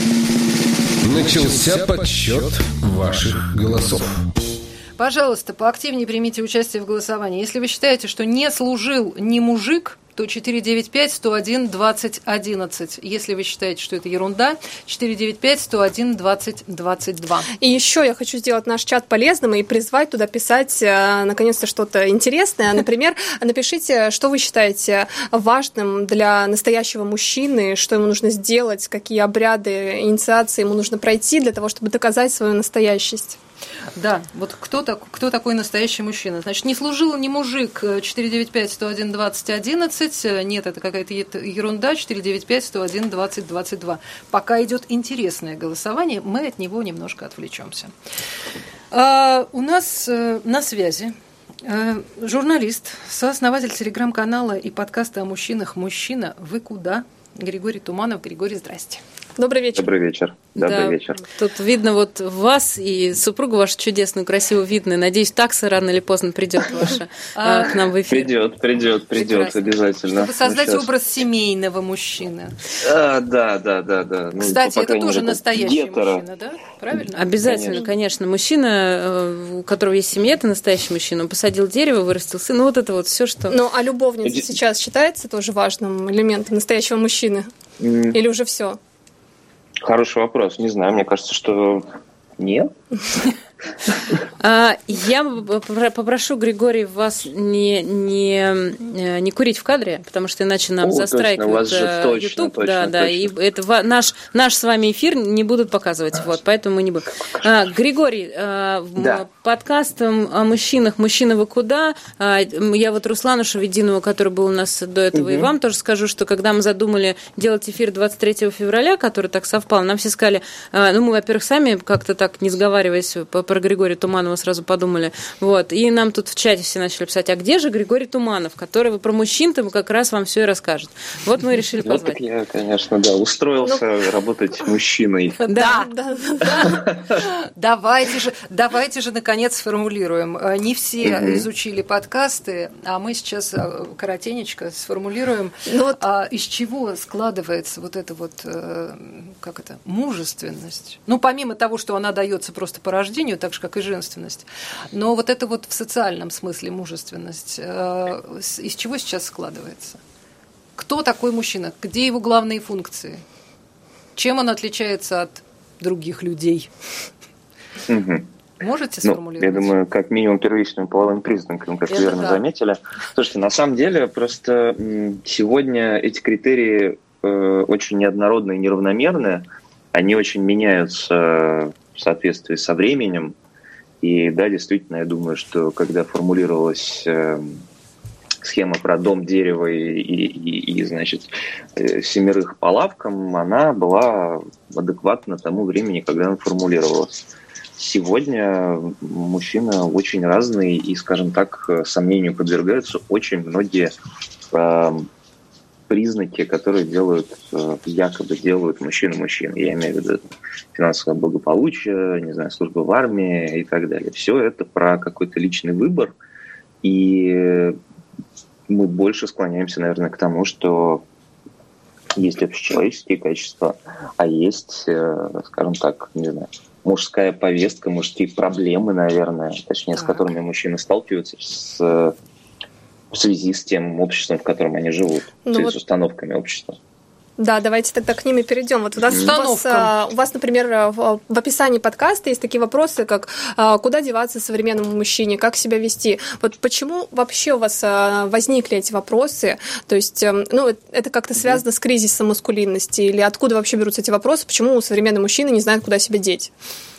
Начался подсчет ваших голосов. Пожалуйста, поактивнее примите участие в голосовании. Если вы считаете, что не служил не мужик, то четыре девять пять сто один двадцать одиннадцать. Если вы считаете, что это ерунда, четыре девять пять сто один двадцать двадцать два. И еще я хочу сделать наш чат полезным и призвать туда писать э, наконец-то что-то интересное. Например, напишите, что вы считаете важным для настоящего мужчины, что ему нужно сделать, какие обряды, инициации ему нужно пройти для того, чтобы доказать свою настоящесть. Да, вот кто, так, кто такой настоящий мужчина? Значит, не служил не мужик, четыре девять пять сто один двадцать одиннадцать. Нет, это какая-то ерунда, четыре девять пять сто один двадцать двадцать два. Пока идет интересное голосование, мы от него немножко отвлечемся. А, у нас э, на связи э, журналист, сооснователь телеграм-канала и подкаста о мужчинах «Мужчина, вы куда?» Григорий Туманов. Григорий, здрасте. Добрый вечер. Добрый вечер. Добрый Да, вечер. Тут видно вот вас и супругу вашу чудесную, красиво видно. Надеюсь, такса рано или поздно придет ваша а, к нам в эфир. Придет, придет, придет Прекрасно. обязательно. Чтобы создать Ну, щас. образ семейного мужчины. А, да, да, да, да. Ну, Кстати, по это крайней тоже мере, настоящий гетеро. мужчина, да? Правильно? Обязательно, конечно. Конечно. Мужчина, э, у которого есть семья, это настоящий мужчина. Он посадил дерево, вырастил сына. Ну, вот это вот все, что... Ну, а любовница Иди- сейчас считается тоже важным элементом настоящего мужчины? М, Или уже все? Хороший вопрос. Не знаю, мне кажется, что нет. А, я попро- попрошу, Григорий, вас не, не, не курить в кадре, потому что иначе нам О, застрайкают точно, у вас же э, точно, YouTube. точно, да, да, и точно. это ва- наш, наш с вами эфир не будут показывать, вот, поэтому мы не будем. А, Григорий, а, в- Да. подкаст о мужчинах «Мужчина, вы куда?» А, я вот Руслану Шевединову, который был у нас до этого, и вам тоже скажу, что когда мы задумали делать эфир двадцать третьего февраля, который так совпал, нам все сказали, а, ну, мы, во-первых, сами как-то так, не сговариваясь, по- про Григория Туманова сразу подумали, вот, и нам тут в чате все начали писать, а где же Григорий Туманов, который про мужчин-то как раз вам все и расскажет. Вот мы и решили Вот позвать. так я, конечно, да, устроился работать мужчиной. Да, Да, да. давайте же, давайте же наконец сформулируем. Э, Не все изучили подкасты, а мы сейчас э, коротенечко сформулируем, Ну вот- а, из чего складывается вот эта вот, э, как это, мужественность. Ну, помимо того, что она дается просто по рождению, так же, как и женственность, мужественность. Но вот это вот в социальном смысле мужественность, из чего сейчас складывается? Кто такой мужчина? Где его главные функции? Чем он отличается от других людей? Угу. Можете ну, сформулировать? Я думаю, как минимум первичным половым признаком, как вы верно да. заметили. Слушайте, на самом деле, просто сегодня эти критерии э, очень неоднородные и неравномерные. Они очень меняются в соответствии со временем. И да, действительно, я думаю, что когда формулировалась э, схема про дом, дерево и, и, и, и значит, э, семерых по лавкам, она была адекватна тому времени, когда она формулировалась. Сегодня мужчины очень разные и, скажем так, сомнению подвергаются очень многие э, признаки, которые делают, э, якобы делают мужчину мужчиной. Я имею в виду финансовое благополучие, не знаю, служба в армии и так далее. Все это про какой-то личный выбор, и мы больше склоняемся, наверное, к тому, что есть общечеловеческие качества, а есть, э, скажем так, не знаю, мужская повестка, мужские проблемы, наверное, точнее, так. с которыми мужчины сталкиваются с, в связи с тем обществом, в котором они живут, ну в связи вот... с установками общества. Да, давайте тогда к ним и перейдем. Вот у нас, у вас, у вас, например, в, в описании подкаста есть такие вопросы, как куда деваться современному мужчине, как себя вести. Вот почему вообще у вас возникли эти вопросы? То есть, ну, это как-то связано с кризисом маскулинности? Или откуда вообще берутся эти вопросы? Почему современный мужчина не знает, куда себя деть?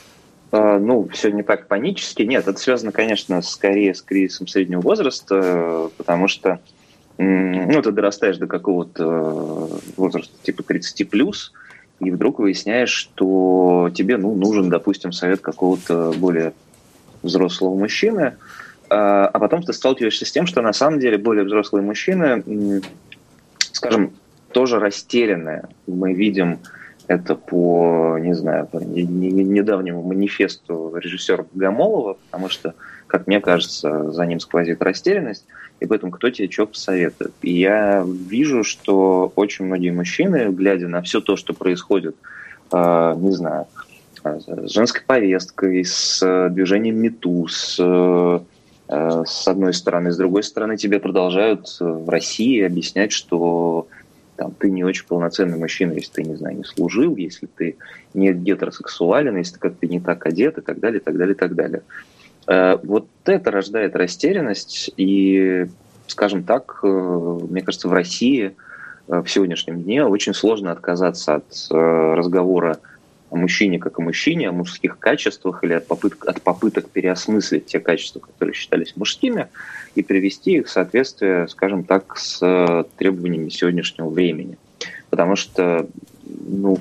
Ну, все не так панически. Нет, это связано, конечно, скорее с кризисом среднего возраста, потому что ну, ты дорастаешь до какого-то возраста типа тридцать плюс, и вдруг выясняешь, что тебе ну, нужен, допустим, совет какого-то более взрослого мужчины, а потом ты сталкиваешься с тем, что на самом деле более взрослые мужчины, скажем, тоже растерянные. Мы видим это по, не знаю, по недавнему манифесту режиссера Богомолова, потому что, как мне кажется, за ним сквозит растерянность, и поэтому кто тебе что посоветует. И я вижу, что очень многие мужчины, глядя на все то, что происходит, э, не знаю, с женской повесткой, с движением МИТУ, с, э, с одной стороны, с другой стороны, тебе продолжают в России объяснять, что там, ты не очень полноценный мужчина, если ты, не знаю, не служил, если ты не гетеросексуален, если ты как-то не так одет, и так далее, и так далее, и так далее. Вот это рождает растерянность, и, скажем так, мне кажется, в России в сегодняшнем дне очень сложно отказаться от разговора о мужчине как о мужчине, о мужских качествах или от попыток, от попыток переосмыслить те качества, которые считались мужскими, и привести их в соответствие, скажем так, с требованиями сегодняшнего времени. Потому что, ну,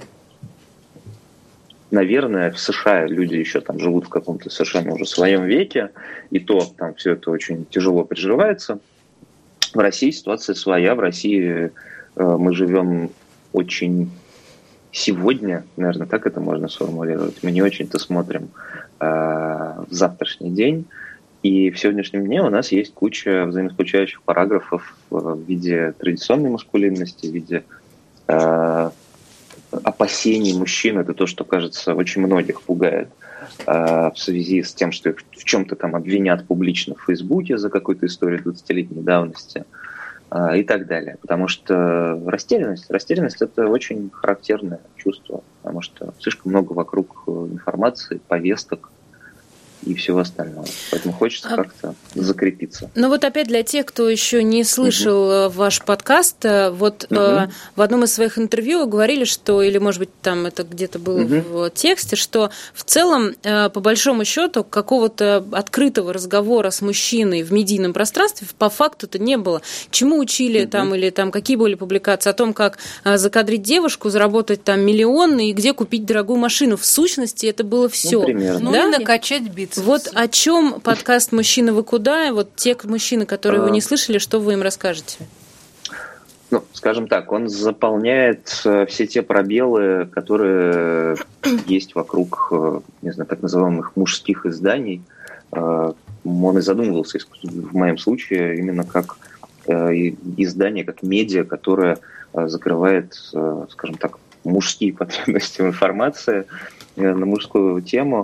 наверное, в США люди еще там живут в каком-то совершенно уже своем веке, и то там все это очень тяжело переживается. В России ситуация своя. В России э, мы живем очень сегодня, наверное, так это можно сформулировать. Мы не очень-то смотрим э, в завтрашний день. И в сегодняшнем дне у нас есть куча взаимоисключающих параграфов в виде традиционной маскулинности, в виде э, опасений мужчин. Это то, что, кажется, очень многих пугает э, в связи с тем, что их в чем-то там обвинят публично в Фейсбуке за какую-то историю двадцатилетней давности э, и так далее. Потому что растерянность, растерянность – это очень характерное чувство, потому что слишком много вокруг информации, повесток и всего остального. Поэтому хочется а... как-то закрепиться. Ну вот опять для тех, кто еще не слышал угу. ваш подкаст, вот угу. э, в одном из своих интервью вы говорили, что, или может быть там это где-то было угу. в тексте, что в целом, э, по большому счету, какого-то открытого разговора с мужчиной в медийном пространстве по факту-то не было. Чему учили угу. там, или там какие были публикации о том, как э, закадрить девушку, заработать там миллион и где купить дорогую машину. В сущности, это было все. Ну, примерно. Ну, да? и накачать бицепс. Вот о чем подкаст «Мужчина, вы куда?» Вот те мужчины, которые вы не слышали, что вы им расскажете? Ну, скажем так, он заполняет все те пробелы, которые есть вокруг, не знаю, так называемых мужских изданий. Он и задумывался, в моем случае, именно как издание, как медиа, которое закрывает, скажем так, мужские потребности в информации на мужскую тему.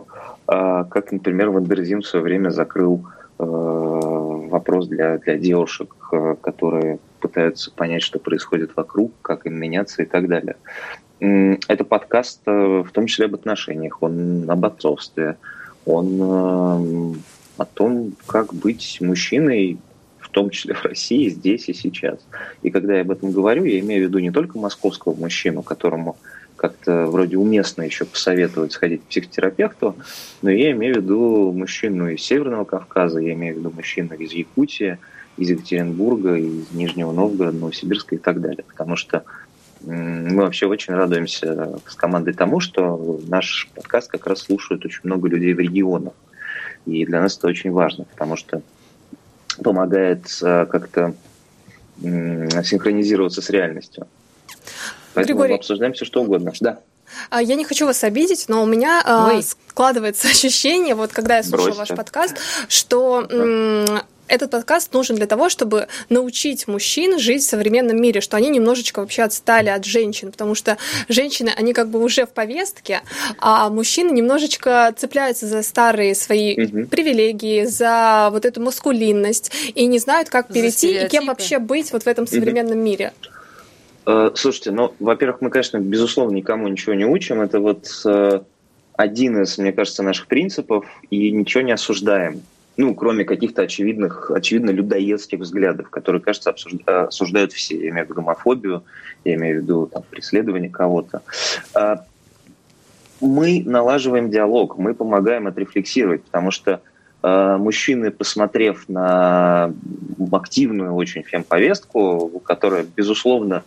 как, например, Вандерзин в свое время закрыл вопрос для, для девушек, которые пытаются понять, что происходит вокруг, как им меняться и так далее. Это подкаст в том числе об отношениях, он об отцовстве, он о том, как быть мужчиной, в том числе в России, здесь и сейчас. И когда я об этом говорю, я имею в виду не только московского мужчину, которому как-то вроде уместно еще посоветовать сходить к психотерапевту, но я имею в виду мужчину из Северного Кавказа, я имею в виду мужчину из Якутии, из Екатеринбурга, из Нижнего Новгорода, Новосибирска и так далее. Потому что мы вообще очень радуемся с командой тому, что наш подкаст как раз слушают очень много людей в регионах. И для нас это очень важно, потому что помогает как-то синхронизироваться с реальностью. Поэтому Григорий, мы обсуждаем все, что угодно. Да. Я не хочу вас обидеть, но у меня Ой. складывается ощущение, вот когда я слушаю Бросьте. ваш подкаст, что м- этот подкаст нужен для того, чтобы научить мужчин жить в современном мире, что они немножечко вообще отстали от женщин, потому что женщины, они как бы уже в повестке, а мужчины немножечко цепляются за старые свои угу. привилегии, за вот эту маскулинность и не знают, как перейти и кем вообще быть вот в этом современном угу. мире. Слушайте, ну, во-первых, мы, конечно, безусловно, никому ничего не учим. Это вот один из, мне кажется, наших принципов, и ничего не осуждаем. Ну, кроме каких-то очевидных, очевидно людоедских взглядов, которые, кажется, осуждают все. Я имею в виду гомофобию, я имею в виду там, преследование кого-то. Мы налаживаем диалог, мы помогаем отрефлексировать, потому что мужчины, посмотрев на активную очень фемповестку, которая, безусловно,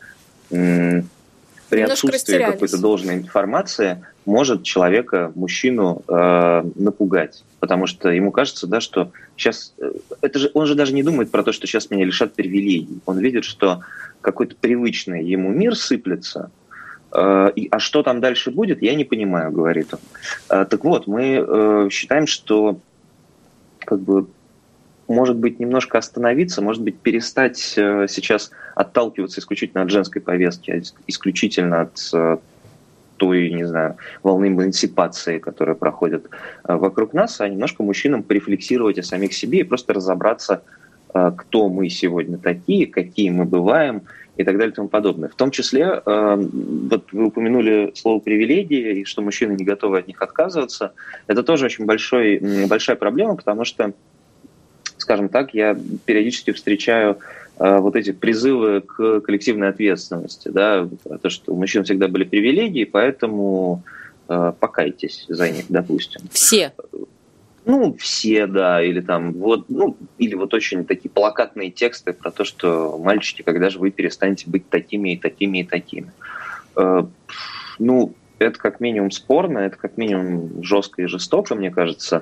при Немножко отсутствии какой-то должной информации может человека, мужчину, э, напугать. Потому что ему кажется, да, что сейчас... Это же, он же даже не думает про то, что сейчас меня лишат привилегий. Он видит, что какой-то привычный ему мир сыплется. Э, и, а что там дальше будет, я не понимаю, говорит он. Э, так вот, мы э, считаем, что как бы может быть, немножко остановиться, может быть, перестать э, сейчас отталкиваться исключительно от женской повестки, а исключительно от э, той, не знаю, волны эмансипации, которая проходит э, вокруг нас, а немножко мужчинам порефлексировать о самих себе и просто разобраться, э, кто мы сегодня такие, какие мы бываем и так далее и тому подобное. В том числе, э, вот вы упомянули слово «привилегии», и что мужчины не готовы от них отказываться. Это тоже очень большой, большая проблема, потому что, скажем так, я периодически встречаю э, вот эти призывы к коллективной ответственности, да, то, что у мужчин всегда были привилегии, поэтому э, покайтесь за них, допустим. Все. Ну, все, да, или там вот, ну, или вот очень такие плакатные тексты про то, что мальчики, когда же вы перестанете быть такими и такими и такими. Э, ну, это как минимум спорно, это как минимум жестко и жестоко, мне кажется,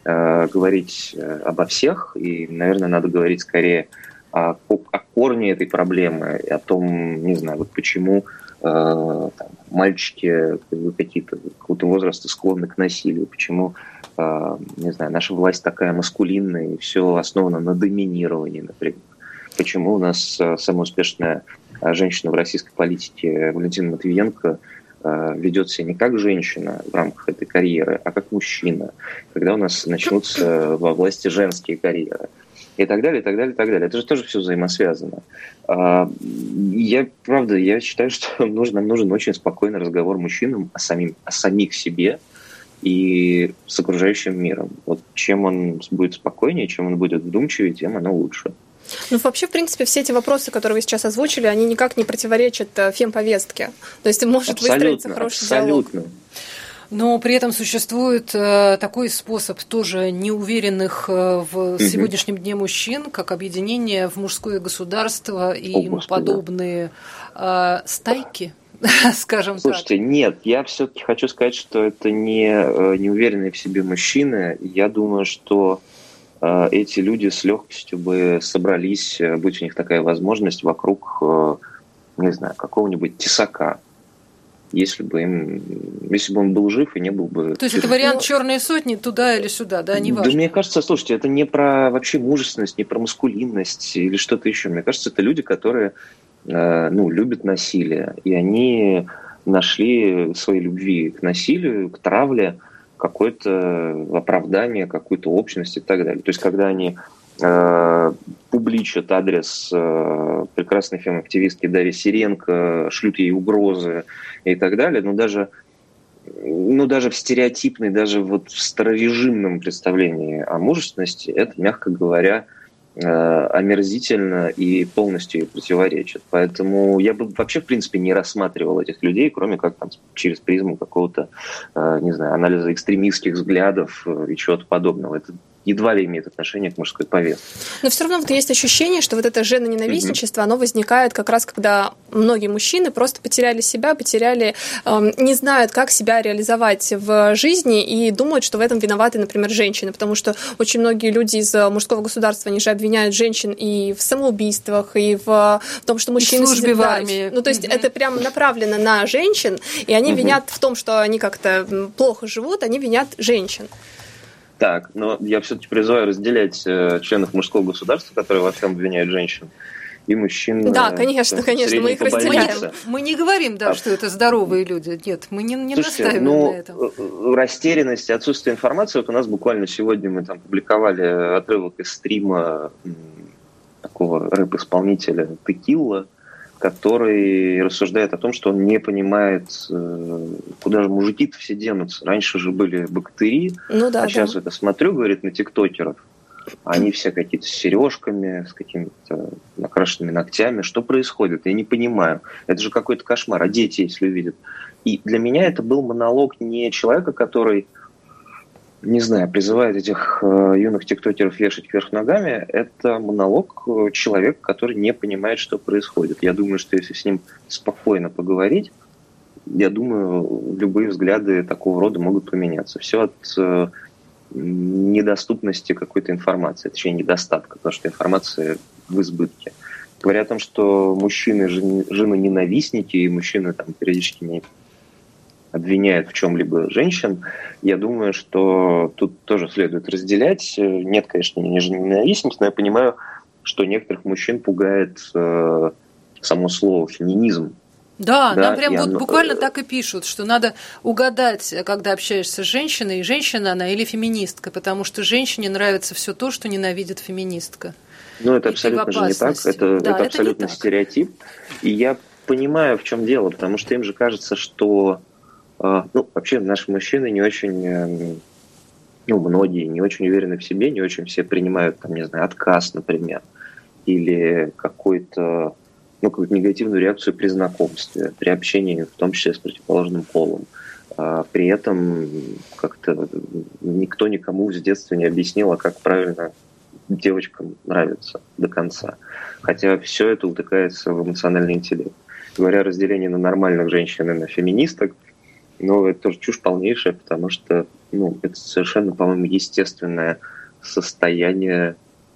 говорить обо всех, и, наверное, надо говорить скорее о, о корне этой проблемы, о том, не знаю, вот почему э, там, мальчики какие-то какого-то возраста склонны к насилию, почему, э, не знаю, наша власть такая маскулинная, и все основано на доминировании, например. Почему у нас самая успешная женщина в российской политике Валентина Матвиенко ведет себя не как женщина в рамках этой карьеры, а как мужчина, когда у нас начнутся во власти женские карьеры. И так далее, и так далее, и так далее. Это же тоже все взаимосвязано. Я, правда, я считаю, что нужно, нам нужен очень спокойный разговор мужчинам о, самим, о самих себе и с окружающим миром. Вот чем он будет спокойнее, чем он будет вдумчивее, тем оно лучше. Ну, вообще, в принципе, все эти вопросы, которые вы сейчас озвучили, они никак не противоречат фемповестке. То есть может абсолютно, выстроиться хороший абсолютно. диалог. Но при этом существует э, такой способ тоже неуверенных э, в угу. сегодняшнем дне мужчин, как объединение в мужское государство и О, ему подобные э, стайки, скажем Слушайте, так. Нет, я все-таки хочу сказать, что это не неуверенные в себе мужчины. Я думаю, что эти люди с легкостью бы собрались, будь у них такая возможность, вокруг, не знаю, какого-нибудь тесака, если бы им, если бы он был жив и не был бы... То есть это вариант черной сотни туда или сюда, да, не важно? Да, мне кажется, слушайте, это не про вообще мужественность, не про маскулинность или что-то еще. Мне кажется, это люди, которые, ну, любят насилие, и они нашли своей любви к насилию, к травле какое-то оправдание, какую-то общность и так далее. То есть, когда они э, публичат адрес э, прекрасной фем-активистки Дарьи Сиренко, шлют ей угрозы и так далее, но даже, ну, даже в стереотипной, даже вот в старорежимном представлении о мужественности это, мягко говоря, омерзительно и полностью ей противоречит. Поэтому я бы вообще, в принципе, не рассматривал этих людей, кроме как там, через призму какого-то, не знаю, анализа экстремистских взглядов и чего-то подобного. Это едва ли имеет отношение к мужской повестке. Но все равно вот есть ощущение, что вот это женоненавистничество, mm-hmm. оно возникает как раз, когда многие мужчины просто потеряли себя, потеряли, э, не знают, как себя реализовать в жизни и думают, что в этом виноваты, например, женщины, потому что очень многие люди из мужского государства, они же обвиняют женщин и в самоубийствах, и в, в том, что мужчины... И в службе в армии. Ну, то есть mm-hmm. это прям направлено на женщин, и они mm-hmm. винят в том, что они как-то плохо живут, они винят женщин. Так, но я все-таки призываю разделять э, членов мужского государства, которые во всем обвиняют женщин, и мужчин. Да, конечно, конечно, мы их разделяем. Мы не говорим, да, а, что это здоровые люди. Нет, мы не, не слушайте, настаиваем ну, на этом. Растерянность и отсутствие информации. Вот у нас буквально сегодня мы там публиковали отрывок из стрима такого рэп-исполнителя Текилла, который рассуждает о том, что он не понимает, куда же мужики-то все денутся. Раньше же были богатыри, ну, да, а сейчас да. вот я смотрю, говорит, на тиктокеров, они все какие-то с сережками, с какими-то накрашенными ногтями. Что происходит? Я не понимаю. Это же какой-то кошмар. А дети, если увидят. И для меня это был монолог не человека, который, не знаю, призывает этих э, юных тиктокеров вешать вверх ногами. Это монолог человека, который не понимает, что происходит. Я думаю, что если с ним спокойно поговорить, я думаю, любые взгляды такого рода могут поменяться. Все от э, недоступности какой-то информации, точнее недостатка, потому что информация в избытке. Говоря о том, что мужчины женоненавистники, и мужчины там периодически не обвиняют в чем-либо женщин, я думаю, что тут тоже следует разделять. Нет, конечно, не женоненавистники, но я понимаю, что некоторых мужчин пугает э, само слово феминизм. Да, да, нам прям вот оно... буквально так и пишут, что надо угадать, когда общаешься с женщиной, женщина она или феминистка, потому что женщине нравится все то, что ненавидит феминистка. Ну, это и абсолютно же не так, это, да, это абсолютно это стереотип. И я понимаю, в чем дело, потому что им же кажется, что ну, вообще наши мужчины не очень, ну, многие не очень уверены в себе, не очень все принимают, там, не знаю, отказ, например, или какой-то ну, какую-то негативную реакцию при знакомстве, при общении, в том числе с противоположным полом. А при этом как-то никто никому с детства не объяснил, а как правильно девочкам нравится до конца. Хотя все это утыкается в эмоциональный интеллект. Говоря о разделении на нормальных женщин и на феминисток, ну, это тоже чушь полнейшая, потому что ну, это совершенно, по-моему, естественное состояние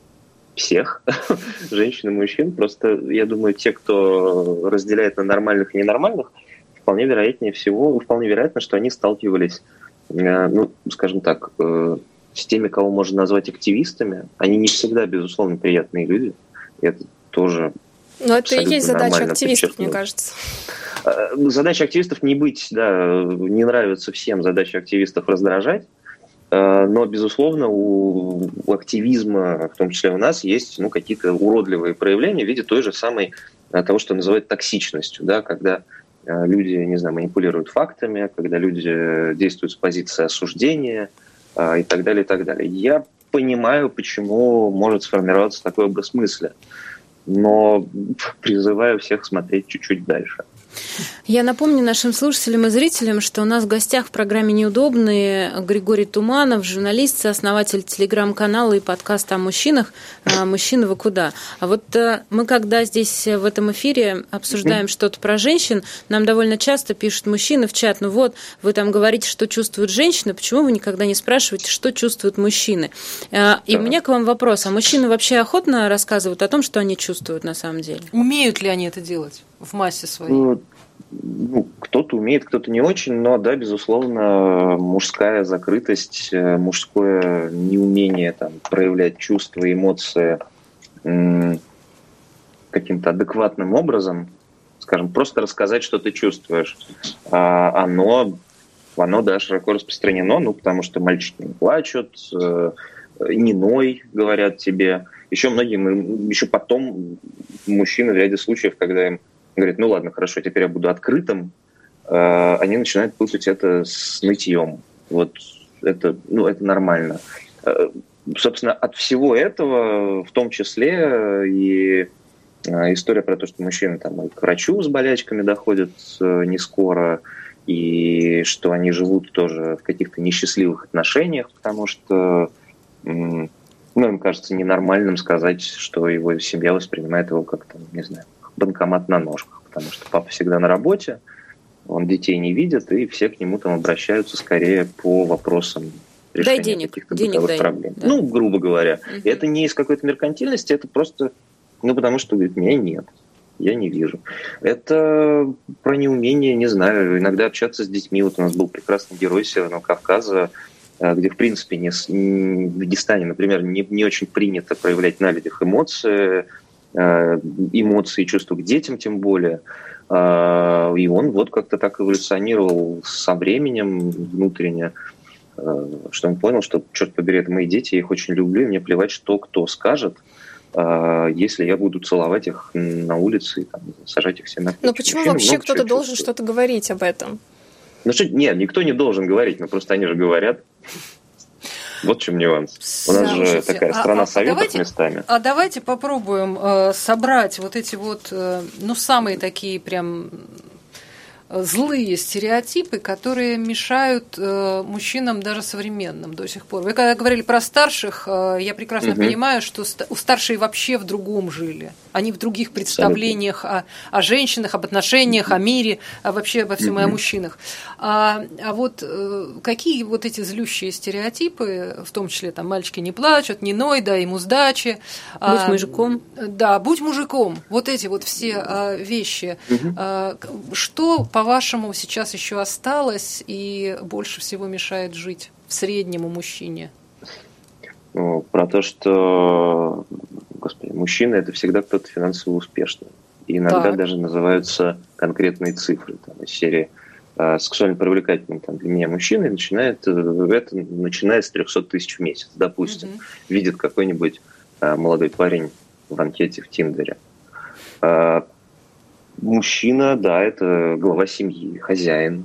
всех женщин и мужчин. Просто, я думаю, те, кто разделяет на нормальных и ненормальных, вполне вероятнее всего, вполне вероятно, что они сталкивались, ну, скажем так, с теми, кого можно назвать активистами. Они не всегда, безусловно, приятные люди. И это тоже Но это и есть задача активистов, мне кажется. Задача активистов не быть, да, не нравится всем, задача активистов раздражать. Но, безусловно, у, у активизма, в том числе у нас, есть ну, какие-то уродливые проявления в виде той же самой того, что называют токсичностью, да, когда люди, не знаю, манипулируют фактами, когда люди действуют с позиции осуждения и так далее, и так далее. Я понимаю, почему может сформироваться такой образ мысли, но призываю всех смотреть чуть-чуть дальше. Я напомню нашим слушателям и зрителям, что у нас в гостях в программе «Неудобные» Григорий Туманов, журналист, сооснователь телеграм-канала и подкаста о мужчинах «Мужчина, вы куда?». А вот мы, когда здесь в этом эфире обсуждаем что-то про женщин, нам довольно часто пишут мужчины в чат: ну вот, вы там говорите, что чувствуют женщины, почему вы никогда не спрашиваете, что чувствуют мужчины? И у меня к вам вопрос: а мужчины вообще охотно рассказывают о том, что они чувствуют на самом деле? Умеют ли они это делать в массе своей? Ну, кто-то умеет, кто-то не очень, но, да, безусловно, мужская закрытость, мужское неумение там, проявлять чувства, эмоции м- каким-то адекватным образом, скажем, просто рассказать, что ты чувствуешь, а, оно Оно, да, широко распространено, ну, потому что мальчики не плачут, э, не ной, говорят тебе. Еще многим, еще потом мужчины в ряде случаев, когда им говорят, ну ладно, хорошо, теперь я буду открытым, э, они начинают путать это с нытьем. Вот это, ну, это нормально. Э, собственно, от всего этого, в том числе и э, история про то, что мужчины там и к врачу с болячками доходят э, не скоро, и что они живут тоже в каких-то несчастливых отношениях, потому что, ну, им кажется ненормальным сказать, что его семья воспринимает его как, там, не знаю, банкомат на ножках, потому что папа всегда на работе, он детей не видит, и все к нему там обращаются скорее по вопросам решения дай денег, каких-то денег бытовых дай, проблем. да. Ну, грубо говоря. Угу. И это не из какой-то меркантильности, это просто, ну, потому что, говорит, меня нет. Я не вижу. Это про неумение, не знаю, иногда общаться с детьми. Вот у нас был прекрасный герой Северного Кавказа, где, в принципе, не, в Дагестане, например, не, не очень принято проявлять на людях эмоции, эмоции и чувства к детям тем более. И он вот как-то так эволюционировал со временем внутренне, что он понял, что, черт побери, это мои дети, я их очень люблю, и мне плевать, что кто скажет, если я буду целовать их на улице и там, сажать их себе на плечи. Но почему Мужчины вообще кто-то должен чувствует. Что-то говорить об этом? Ну что, нет, никто не должен говорить, но просто они же говорят. Вот в чем нюанс. У нас Слушайте, же такая страна а, советов давайте, местами. А давайте попробуем э, собрать вот эти вот, э, ну, самые такие прям злые стереотипы, которые мешают э, мужчинам даже современным до сих пор. Вы когда говорили про старших, э, я прекрасно угу. понимаю, что ст- у старшие вообще в другом жили. Они в других представлениях о, о женщинах, об отношениях, о мире, а вообще обо всем угу. и о мужчинах. А, а вот э, какие вот эти злющие стереотипы, в том числе там мальчики не плачут, не ной, дай ему сдачи. Будь а, мужиком. Да, будь мужиком. Вот эти вот все а, вещи. Угу. А, что, по по-вашему, сейчас еще осталось и больше всего мешает жить в среднем у мужчине? Ну, про то, что, господи, мужчина – это всегда кто-то финансово успешный. И иногда так. даже называются конкретные цифры. Там, из серии э, сексуально привлекательным там, для меня мужчина начинает, это начинает с трехсот тысяч в месяц, допустим. Угу. Видит какой-нибудь э, молодой парень в анкете в Тиндере. Э, Мужчина, да, это глава семьи, хозяин.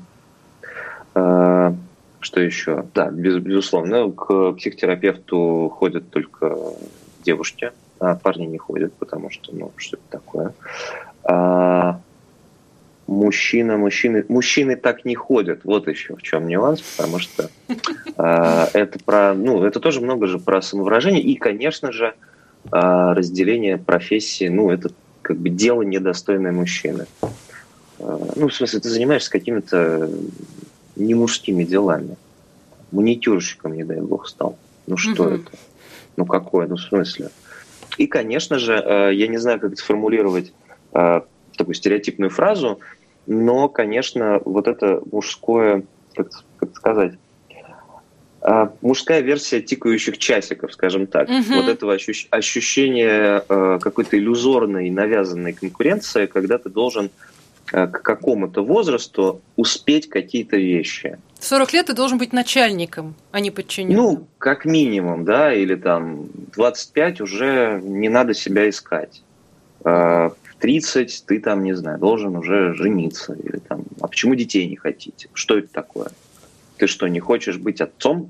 Что еще? Да, без, безусловно, к психотерапевту ходят только девушки, а парни не ходят, потому что, ну, что это такое. А, мужчина, мужчины, мужчины так не ходят. Вот еще в чем нюанс, потому что а, это про, ну, это тоже много же про самовыражение и, конечно же, а, разделение профессии, ну, это как бы дело недостойное мужчины. Ну, в смысле, ты занимаешься какими-то не мужскими делами. Маникюрщиком, не дай бог, стал. Ну, что угу. это? Ну, какое? Ну, в смысле? И, конечно же, я не знаю, как это сформулировать, такую стереотипную фразу, но, конечно, вот это мужское, как, как сказать, мужская версия тикающих часиков, скажем так. Угу. Вот этого ощущ- ощущения э, какой-то иллюзорной, навязанной конкуренции, когда ты должен э, к какому-то возрасту успеть какие-то вещи. В сорок лет ты должен быть начальником, а не подчиненным. Ну, как минимум, да, или там двадцать пять уже не надо себя искать. Э, в тридцать ты там, не знаю, должен уже жениться. Или там, а почему детей не хотите? Что это такое? Ты что, не хочешь быть отцом?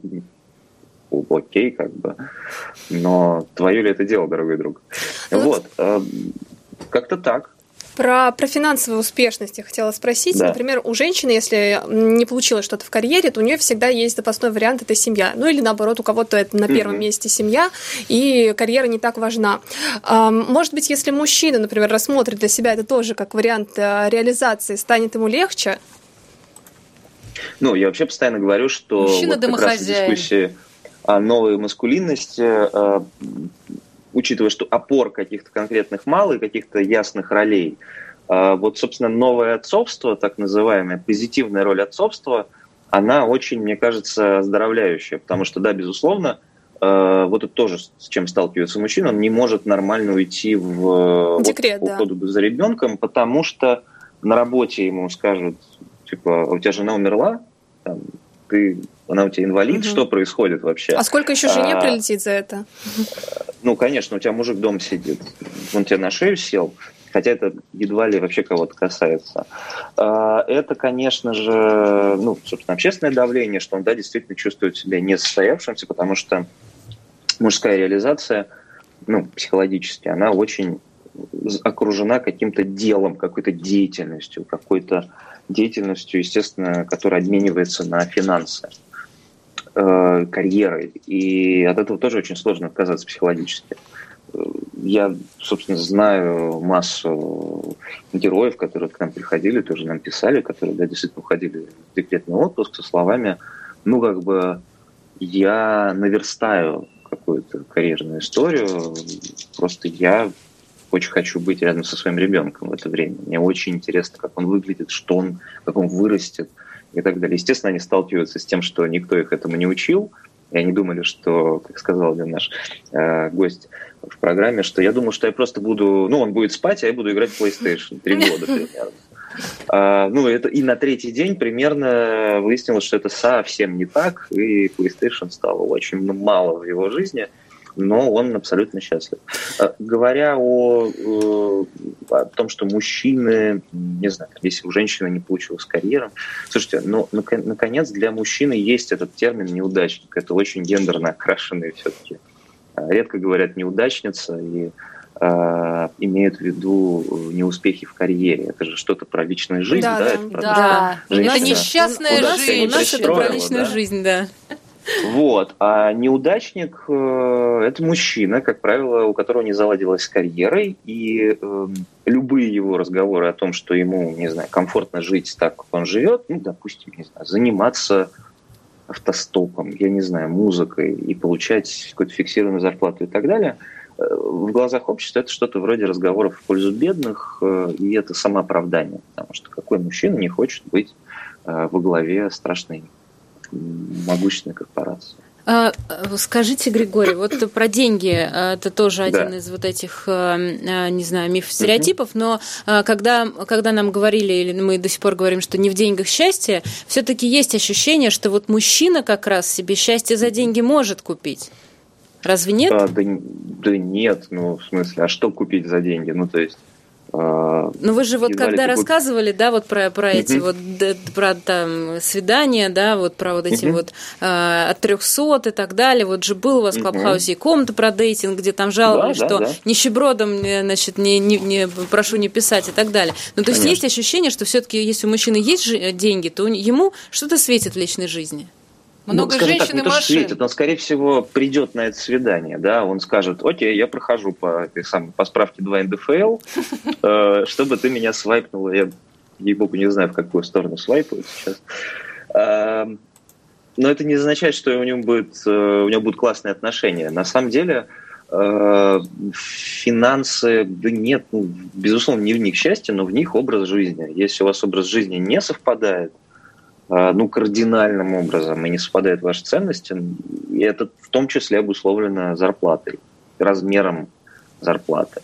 Окей, как бы. Но твое ли это дело, дорогой друг? Ну, вот. Э, как-то так. Про, про финансовую успешность я хотела спросить. Да. Например, у женщины, если не получилось что-то в карьере, то у нее всегда есть запасной вариант – это семья. Ну или наоборот, у кого-то это на первом mm-hmm. месте семья, и карьера не так важна. Может быть, если мужчина, например, рассмотрит для себя это тоже как вариант реализации, станет ему легче? Ну, я вообще постоянно говорю, что вот как раз в дискуссии о новой маскулинности, э, учитывая, что опор каких-то конкретных мало и каких-то ясных ролей, э, вот, собственно, новое отцовство, так называемая позитивная роль отцовства, она очень, мне кажется, оздоровляющая, потому что, да, безусловно, э, вот это тоже, с чем сталкивается мужчина, он не может нормально уйти в декрет, вот, да. уходу за ребенком, потому что на работе ему скажут, типа, у тебя жена умерла, там, ты, она у тебя инвалид, угу. что происходит вообще? А сколько еще жене а, прилетит за это? Ну, конечно, у тебя мужик дома сидит, он тебе на шею сел, хотя это едва ли вообще кого-то касается. Это, конечно же, ну, собственно, общественное давление, что он, да, действительно чувствует себя несостоявшимся, потому что мужская реализация, ну, психологически, она очень окружена каким-то делом, какой-то деятельностью, какой-то деятельностью, естественно, которая обменивается на финансы, э, карьерой. И от этого тоже очень сложно отказаться психологически. Я, собственно, знаю массу героев, которые к нам приходили, тоже нам писали, которые, да, действительно уходили в декретный отпуск со словами, ну, как бы, я наверстаю какую-то карьерную историю, просто я очень хочу быть рядом со своим ребенком в это время. Мне очень интересно, как он выглядит, что он, как он вырастет и так далее. Естественно, они сталкиваются с тем, что никто их этому не учил, и они думали, что, как сказал один наш э, гость в программе, что я думал, что я просто буду, ну, он будет спать, а я буду играть в PlayStation три года примерно. А, ну, это и на третий день примерно выяснилось, что это совсем не так, и PlayStation стало очень мало в его жизни, но он абсолютно счастлив. А, говоря о, о том, что мужчины, не знаю, если у женщины не получилось карьеру, слушайте, ну, наконец, для мужчины есть этот термин «неудачник». Это очень гендерно окрашенный все-таки. Редко говорят «неудачница» и э, имеют в виду неуспехи в карьере. Это же что-то про личную жизнь, да? Да, да, это, про да. женщина, Это несчастная куда жизнь. У нас это про личную да? жизнь, да. Вот. А неудачник э, – это мужчина, как правило, у которого не заладилась с карьерой, и э, любые его разговоры о том, что ему, не знаю, комфортно жить так, как он живет, ну, допустим, не знаю, заниматься автостопом, я не знаю, музыкой и получать какую-то фиксированную зарплату и так далее, в глазах общества это что-то вроде разговоров в пользу бедных, и это самооправдание, потому что какой мужчина не хочет быть во главе страшной могущественной корпорации. Скажите, Григорий, вот про деньги, это тоже один да. из вот этих, не знаю, мифов, стереотипов, но когда, когда нам говорили, или мы до сих пор говорим, что не в деньгах счастье, все-таки есть ощущение, что вот мужчина как раз себе счастье за деньги может купить. Разве нет? А, да, да нет, ну, в смысле, а что купить за деньги? Ну, то есть... Ну вы же вот когда рассказывали, да, вот про, про эти uh-huh. вот да, про там свидания, да, вот про вот эти uh-huh. вот э, от трехсот и так далее, вот же был у вас в Клабхаусе uh-huh. и комната про дейтинг, где там жаловались, да, что да, да. нищебродом, значит, не, не, не прошу не писать и так далее. Ну то есть Конечно. Есть ощущение, что все-таки если у мужчины есть деньги, то ему что-то светит в личной жизни. Много ну, женщин так, не и то, машин. Светит, он, скорее всего, придет на это свидание, да, он скажет, окей, я прохожу по, самой, по справке два эн дэ эф эл, э, чтобы ты меня свайпнула, я, ей-богу, не знаю, в какую сторону свайпают сейчас. Э, но это не означает, что у него, будет, э, у него будут классные отношения. На самом деле, э, финансы, да нет, ну, безусловно, не в них счастье, но в них образ жизни. Если у вас образ жизни не совпадает, ну, кардинальным образом, и не совпадают ваши ценности, и это в том числе обусловлено зарплатой, размером зарплаты,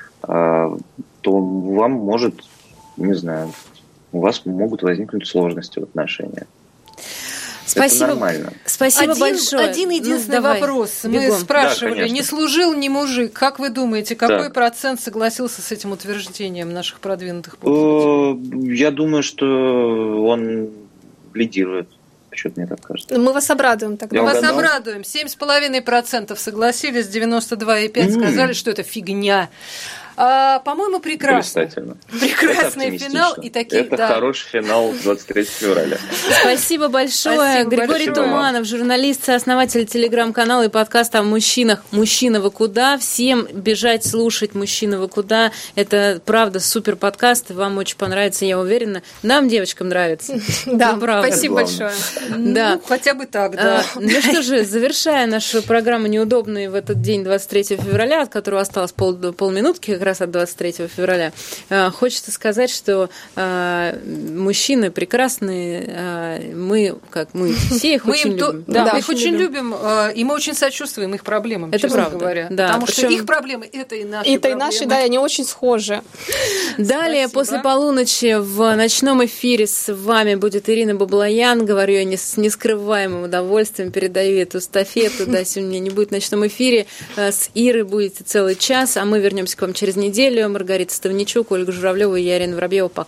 то вам может, не знаю, у вас могут возникнуть сложности в отношениях. Спасибо. Это нормально. Спасибо один, большое. Один единственный ну, вопрос. Мы бегом. спрашивали, да, не служил ни мужик. Как вы думаете, какой да. процент согласился с этим утверждением наших продвинутых пользователей? Я думаю, что он лидирует. Почему-то мне так кажется. Мы вас обрадуем тогда. Мы вас обрадуем. семь с половиной процентов согласились, девяносто два и пять процентов сказали, что это фигня. А, по-моему, прекрасно. Прекрасный финал. И такие, это да. хороший финал двадцать третьего февраля. Спасибо большое. Спасибо Григорий большое. Туманов, журналист, сооснователь телеграм-канала и подкаста о мужчинах «Мужчина, вы куда?». Всем бежать, слушать «Мужчина, вы куда?». Это, правда, супер подкаст. Вам очень понравится, я уверена. Нам, девочкам, нравится. Да, спасибо большое. Да, хотя бы так, да. Ну что же, завершая нашу программу «Неудобные» в этот день, двадцать третьего февраля, от которого осталось полминутки, как раз от двадцать третьего февраля. Хочется сказать, что мужчины прекрасные, мы, как мы все их очень любим. Да, мы их очень любим, и мы очень сочувствуем их проблемам, это честно правда. говоря. Да, потому причем... что их проблемы – это и наши это проблемы. И наши, да, и они очень схожи. Далее, Спасибо. после полуночи в ночном эфире с вами будет Ирина Баблоян. Говорю я не с нескрываемым удовольствием, передаю эту эстафету. Да, сегодня не будет в ночном эфире. С Ирой будете целый час, а мы вернемся к вам через неделю. Маргарита Ставничук, Ольга Журавлева и я, Ирина Воробьева. Пока.